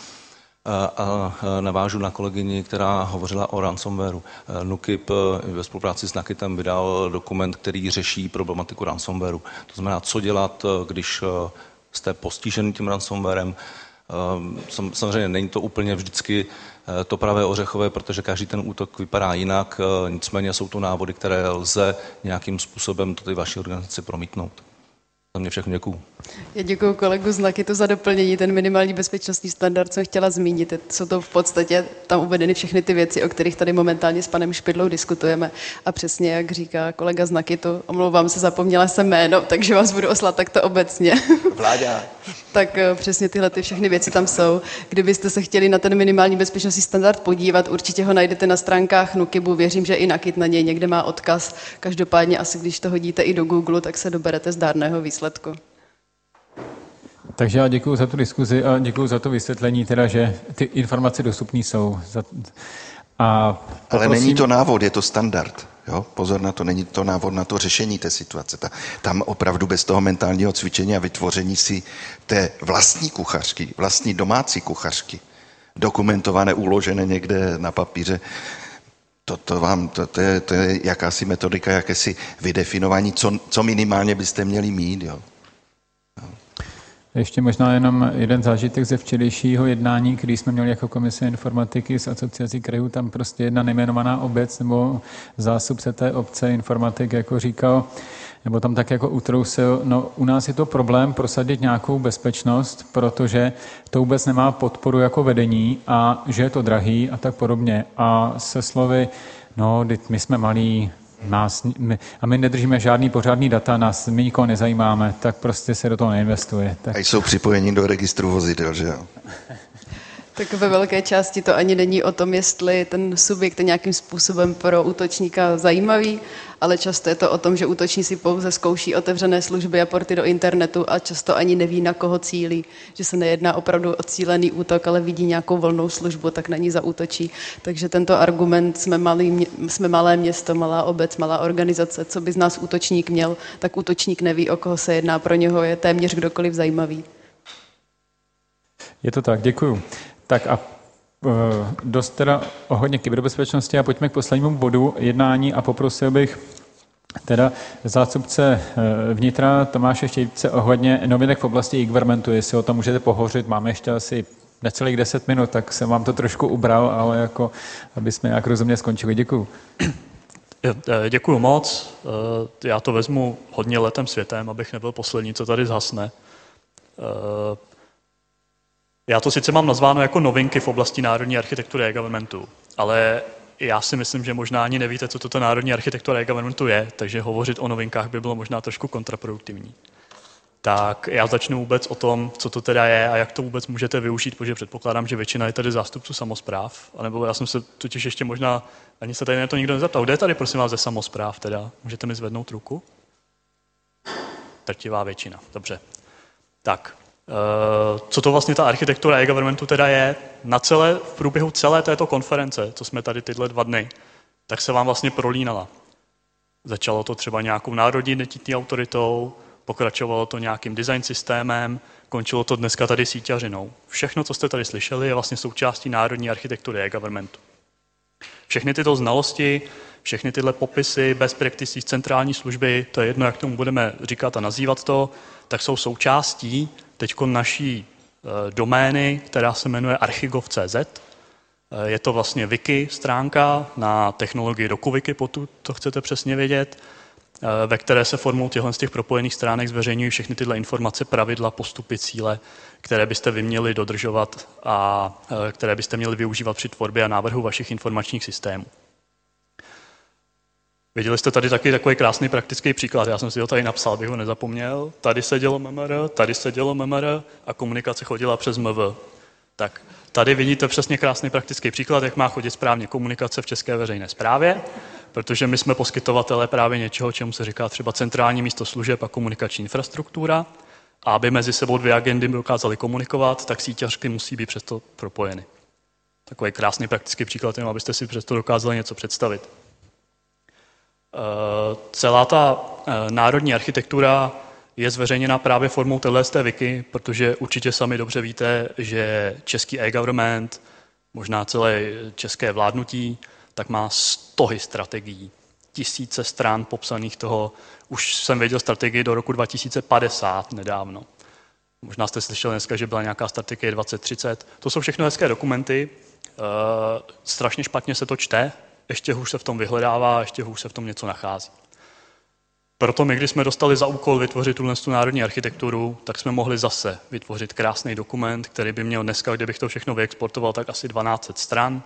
A navážu na kolegyni, která hovořila o ransomwareu. NÚKIB ve spolupráci s NAKITem vydal dokument, který řeší problematiku ransomwareu. To znamená, co dělat, když jste postižený tím ransomwarem. Samozřejmě není to úplně vždycky to pravé ořechové, protože každý ten útok vypadá jinak, nicméně jsou to návody, které lze nějakým způsobem do té vaší organizaci promítnout. Za mě všechno děkuju. Já děkuji kolegu z NAKITu za doplnění. Ten minimální bezpečnostní standard jsem chtěla zmínit. Jsou to v podstatě tam uvedeny všechny ty věci, o kterých tady momentálně s panem Špidlou diskutujeme. A přesně jak říká kolega z NAKITu, omlouvám se, zapomněla jsem jméno, takže vás budu oslat takto obecně. Vláďa. Tak přesně tyhle ty všechny věci tam jsou. Kdybyste se chtěli na ten minimální bezpečnostní standard podívat, určitě ho najdete na stránkách NÚKIBu. Věřím, že i NAKIT na něj někde má odkaz. Každopádně asi když to hodíte i do Google, tak se doberete zdárného výsledku. Takže já děkuji za tu diskuzi a děkuji za to vysvětlení, teda, že ty informace dostupné jsou. A poprosím... Ale není to návod, je to standard. Jo? Pozor na to, není to návod na to řešení té situace. Ta, tam opravdu bez toho mentálního cvičení a vytvoření si té vlastní kuchařky, vlastní domácí kuchařky, dokumentované, uložené někde na papíře, to, to, vám, to, to, je, to je jakási metodika, jakési vydefinování, co, co minimálně byste měli mít. Jo? Ještě možná jenom jeden zážitek ze včerejšího jednání, který jsme měli jako komise informatiky s asociací krajů, tam prostě jedna nejmenovaná obec nebo zástupce té obce informatik jako říkal, nebo tam tak jako utrousil, no u nás je to problém prosadit nějakou bezpečnost, protože to vůbec nemá podporu jako vedení a že je to drahý a tak podobně. A se slovy, no my jsme malí, nás, my, a my nedržíme žádný pořádný data, nás my nikoho nezajímáme, tak prostě se do toho neinvestuje. Tak... A jsou připojení do registru vozidel, že jo? Tak ve velké části to ani není o tom, jestli ten subjekt je nějakým způsobem pro útočníka zajímavý, ale často je to o tom, že útočníci pouze zkouší otevřené služby a porty do internetu a často ani neví, na koho cílí, že se nejedná opravdu o cílený útok, ale vidí nějakou volnou službu, tak na ní zaútočí. Takže tento argument, jsme, malý, jsme malé město, malá obec, malá organizace, co by z nás útočník měl, tak útočník neví, o koho se jedná, pro něho je téměř kdokoliv zajímavý. Je to tak, děkuju. Tak a dost teda o hodně kyberbezpečnosti a pojďme k poslednímu bodu jednání a poprosil bych teda zástupce vnitra Tomáše Štějvce ohledně novinek v oblasti e-governmentu, jestli o tom můžete pohovořit. Máme ještě asi necelých deset minut, tak jsem vám to trošku ubral, ale jako, aby jsme nějak rozumně skončili. Děkuju. Děkuju moc. Já to vezmu hodně letem světem, abych nebyl poslední, co tady zhasne. Já to sice mám nazváno jako novinky v oblasti národní architektury e-governmentu, ale já si myslím, že možná ani nevíte, co toto národní architektura e-governmentu je, takže hovořit o novinkách by bylo možná trošku kontraproduktivní. Tak já začnu vůbec o tom, co to teda je a jak to vůbec můžete využít, protože předpokládám, že většina je tady zástupců samospráv, anebo já jsem se totiž ještě možná, ani se tady na to nikdo nezeptal. Kde je tady, prosím vás, ze samospráv teda? Můžete mi zvednout ruku? Drtivá většina, dobře. Tak. Co to vlastně ta architektura e-governmentu teda je? Na celé, v průběhu celé této konference, co jsme tady tyhle dva dny, tak se vám vlastně prolínala. Začalo to třeba nějakou národní identitní autoritou, pokračovalo to nějakým design systémem, končilo to dneska tady síťařinou. Všechno, co jste tady slyšeli, je vlastně součástí národní architektury e-governmentu. Všechny tyto znalosti, všechny tyhle popisy, best practices, centrální služby, to je jedno, jak tomu budeme říkat a nazývat to, tak jsou součástí teďko naší e, domény, která se jmenuje archigov tečka cé zet. E, je to vlastně wiki stránka na technologii DokuWiki, pokud to chcete přesně vědět. ve které se formou těchto z těch propojených stránek zveřejňují všechny tyhle informace, pravidla, postupy, cíle, které byste vy měli dodržovat a které byste měli využívat při tvorbě a návrhu vašich informačních systémů. Viděli jste tady taky takový krásný praktický příklad, já jsem si ho tady napsal, bych ho nezapomněl. Tady se dělo M M R, tady se dělo M M R a komunikace chodila přes M V. Tak tady vidíte přesně krásný praktický příklad, jak má chodit správně komunikace v české veřejné správě, protože my jsme poskytovatelé právě něčeho, čemu se říká třeba centrální místo služeb a komunikační infrastruktura. A aby mezi sebou dvě agendy dokázaly komunikovat, tak síťařky musí být přesto propojeny. Takový krásný praktický příklad, jenom abyste si přesto dokázali něco představit. Celá ta národní architektura je zveřejněna právě formou téhleté wiki, protože určitě sami dobře víte, že český e-government, možná celé české vládnutí, tak má stohy strategií, tisíce stran popsaných toho. Už jsem věděl strategii do roku dva tisíce padesát nedávno. Možná jste slyšeli dneska, že byla nějaká strategie dvacet třicet. To jsou všechno hezké dokumenty, e, strašně špatně se to čte, ještě hůř se v tom vyhledává, ještě hůř se v tom něco nachází. Proto my, když jsme dostali za úkol vytvořit tuhle národní architekturu, tak jsme mohli zase vytvořit krásný dokument, který by měl dneska, kdybych to všechno vyexportoval, tak asi dvanáct set stran,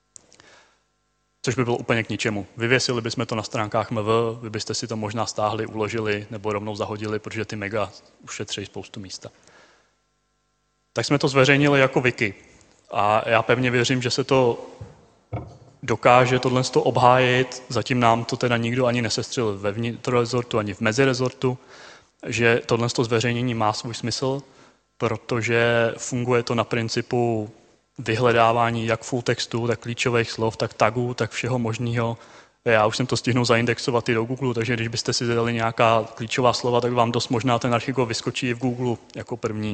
což by bylo úplně k ničemu. Vyvěsili bychom to na stránkách M V, vy byste si to možná stáhli, uložili nebo rovnou zahodili, protože ty mega ušetří spoustu místa. Tak jsme to zveřejnili jako wiki a já pevně věřím, že se to dokáže tohle obhájit, zatím nám to teda nikdo ani nesestřelil ve vnitrorezortu, ani v mezirezortu, že tohle zveřejnění má svůj smysl, protože funguje to na principu vyhledávání jak full textu, tak klíčových slov, tak tagů, tak všeho možného. Já už jsem to stihnul zaindexovat i do Google, takže když byste si zadali nějaká klíčová slova, tak vám dost možná ten architekot vyskočí i v Google jako první.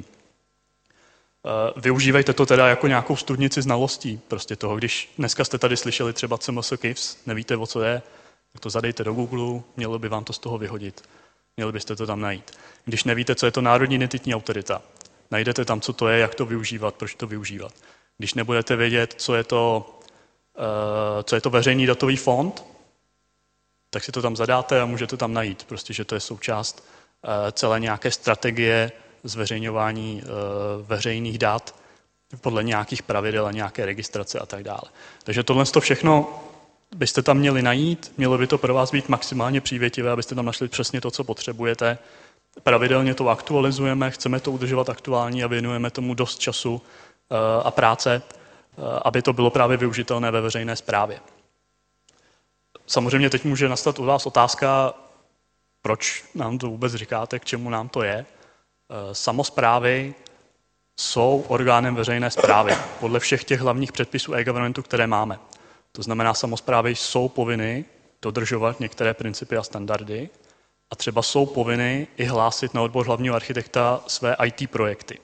Využívejte to teda jako nějakou studnici znalostí prostě toho. Když dneska jste tady slyšeli třeba C M S K I V S, nevíte, o co je, tak to zadejte do Google, mělo by vám to z toho vyhodit. Měli byste to tam najít. Když nevíte, co je to národní identitní autorita, najdete tam, co to je, jak to využívat, proč to využívat. Když nebudete vědět, co je to, co je to veřejný datový fond, tak si to tam zadáte a můžete tam najít. Prostě, že to je součást celé nějaké strategie zveřejňování veřejných dat podle nějakých pravidel a nějaké registrace a tak dále. Takže tohle to všechno byste tam měli najít, mělo by to pro vás být maximálně přívětivé, abyste tam našli přesně to, co potřebujete. Pravidelně to aktualizujeme, chceme to udržovat aktuální a věnujeme tomu dost času a práce, aby to bylo právě využitelné ve veřejné správě. Samozřejmě teď může nastat u vás otázka, proč nám to vůbec říkáte, k čemu nám to je. Samosprávy jsou orgánem veřejné správy podle všech těch hlavních předpisů e-governmentu, které máme. To znamená, samosprávy jsou povinny dodržovat některé principy a standardy a třeba jsou povinny i hlásit na odbor hlavního architekta své í té projekty.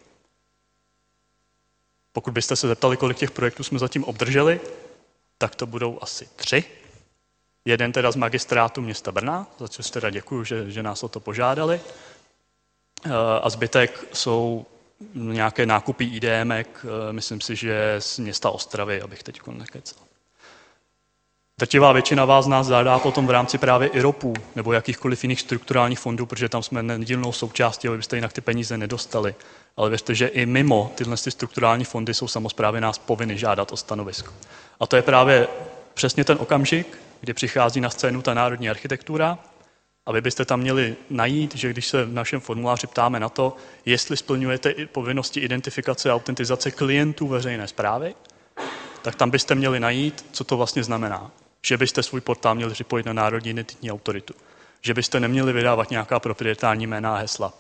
Pokud byste se zeptali, kolik těch projektů jsme zatím obdrželi, tak to budou asi tři. Jeden teda z magistrátu města Brna, za což teda děkuju, že, že nás o to požádali. A zbytek jsou nějaké nákupy IDMek, myslím si, že z města Ostravy, abych teď nekecal. Drtivá většina vás nás zadá potom v rámci právě I R O Pů nebo jakýchkoliv jiných strukturálních fondů, protože tam jsme nedílnou součástí, abyste jinak ty peníze nedostali. Ale věřte, že i mimo tyhle strukturální fondy jsou samosprávy nás povinny žádat o stanovisko. A to je právě přesně ten okamžik, kdy přichází na scénu ta národní architektura, a vy byste tam měli najít, že když se v našem formuláři ptáme na to, jestli splňujete i povinnosti identifikace a autentizace klientů veřejné správy, tak tam byste měli najít, co to vlastně znamená. Že byste svůj portál měli připojit na národní identitní autoritu. Že byste neměli vydávat nějaká proprietární jména a hesla.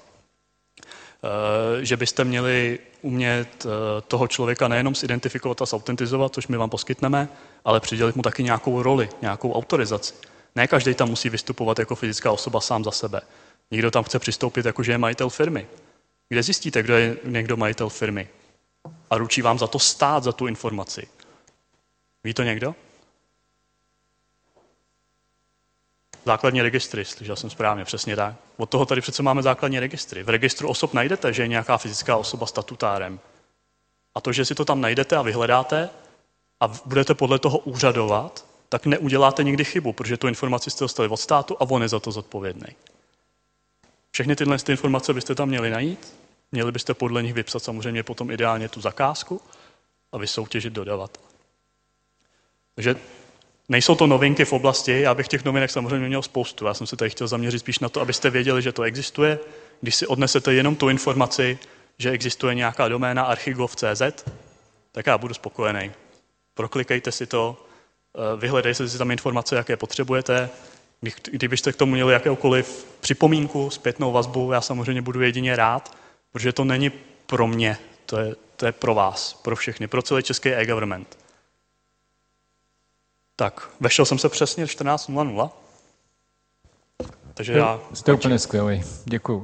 Že byste měli umět toho člověka nejenom zidentifikovat a zautentizovat, což my vám poskytneme, ale přidělit mu taky nějakou roli, nějakou autorizaci. Ne každý tam musí vystupovat jako fyzická osoba sám za sebe. Někdo tam chce přistoupit jako, že je majitel firmy. Kde zjistíte, kdo je někdo majitel firmy? A ručí vám za to stát, za tu informaci. Ví to někdo? Základní registry, slyšel jsem správně, přesně tak. Od toho tady přece máme základní registry. V registru osob najdete, že je nějaká fyzická osoba statutárem. A to, že si to tam najdete a vyhledáte a budete podle toho úřadovat, tak neuděláte nikdy chybu, protože tu informaci jste dostali od státu a on je za to zodpovědný. Všechny tyhle ty informace byste tam měli najít, měli byste podle nich vypsat samozřejmě potom ideálně tu zakázku a vysoutěžit dodavatele. Takže nejsou to novinky v oblasti, já bych těch novinek samozřejmě měl spoustu. Já jsem se tady chtěl zaměřit spíš na to, abyste věděli, že to existuje. Když si odnesete jenom tu informaci, že existuje nějaká doména archigov tečka cé zet, tak já budu spokojený. Proklikejte si to, vyhledejte si tam informace, jaké potřebujete. Kdybyste k tomu měli jakoukoliv připomínku, zpětnou vazbu, já samozřejmě budu jedině rád, protože to není pro mě, to je, to je pro vás, pro všechny, pro celý český e-government. Tak, vešel jsem se přesně čtrnáct nula nula. Takže já... Jste úplně skvělý, děkuju.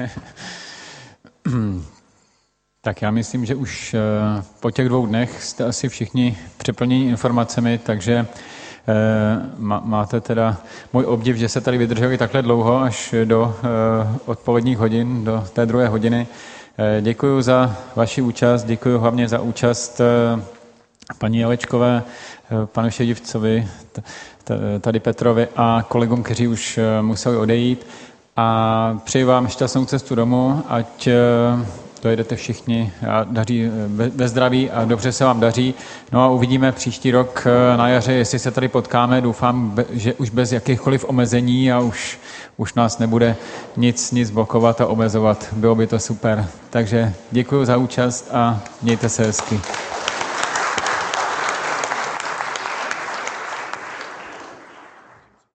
Tak já myslím, že už po těch dvou dnech jste asi všichni přeplněni informacemi, takže máte teda můj obdiv, že se tady vydrželi takhle dlouho, až do odpoledních hodin, do té druhé hodiny. Děkuju za vaši účast, děkuju hlavně za účast paní Jelečkové, panu Šedivcovi, tady Petrovi a kolegům, kteří už museli odejít. A přeji vám šťastnou cestu domů, ať dojedete všichni a daří ve zdraví a dobře se vám daří. No a uvidíme příští rok na jaře, jestli se tady potkáme. Doufám, že už bez jakýchkoliv omezení a už, už nás nebude nic, nic blokovat a omezovat. Bylo by to super. Takže děkuji za účast a mějte se hezky.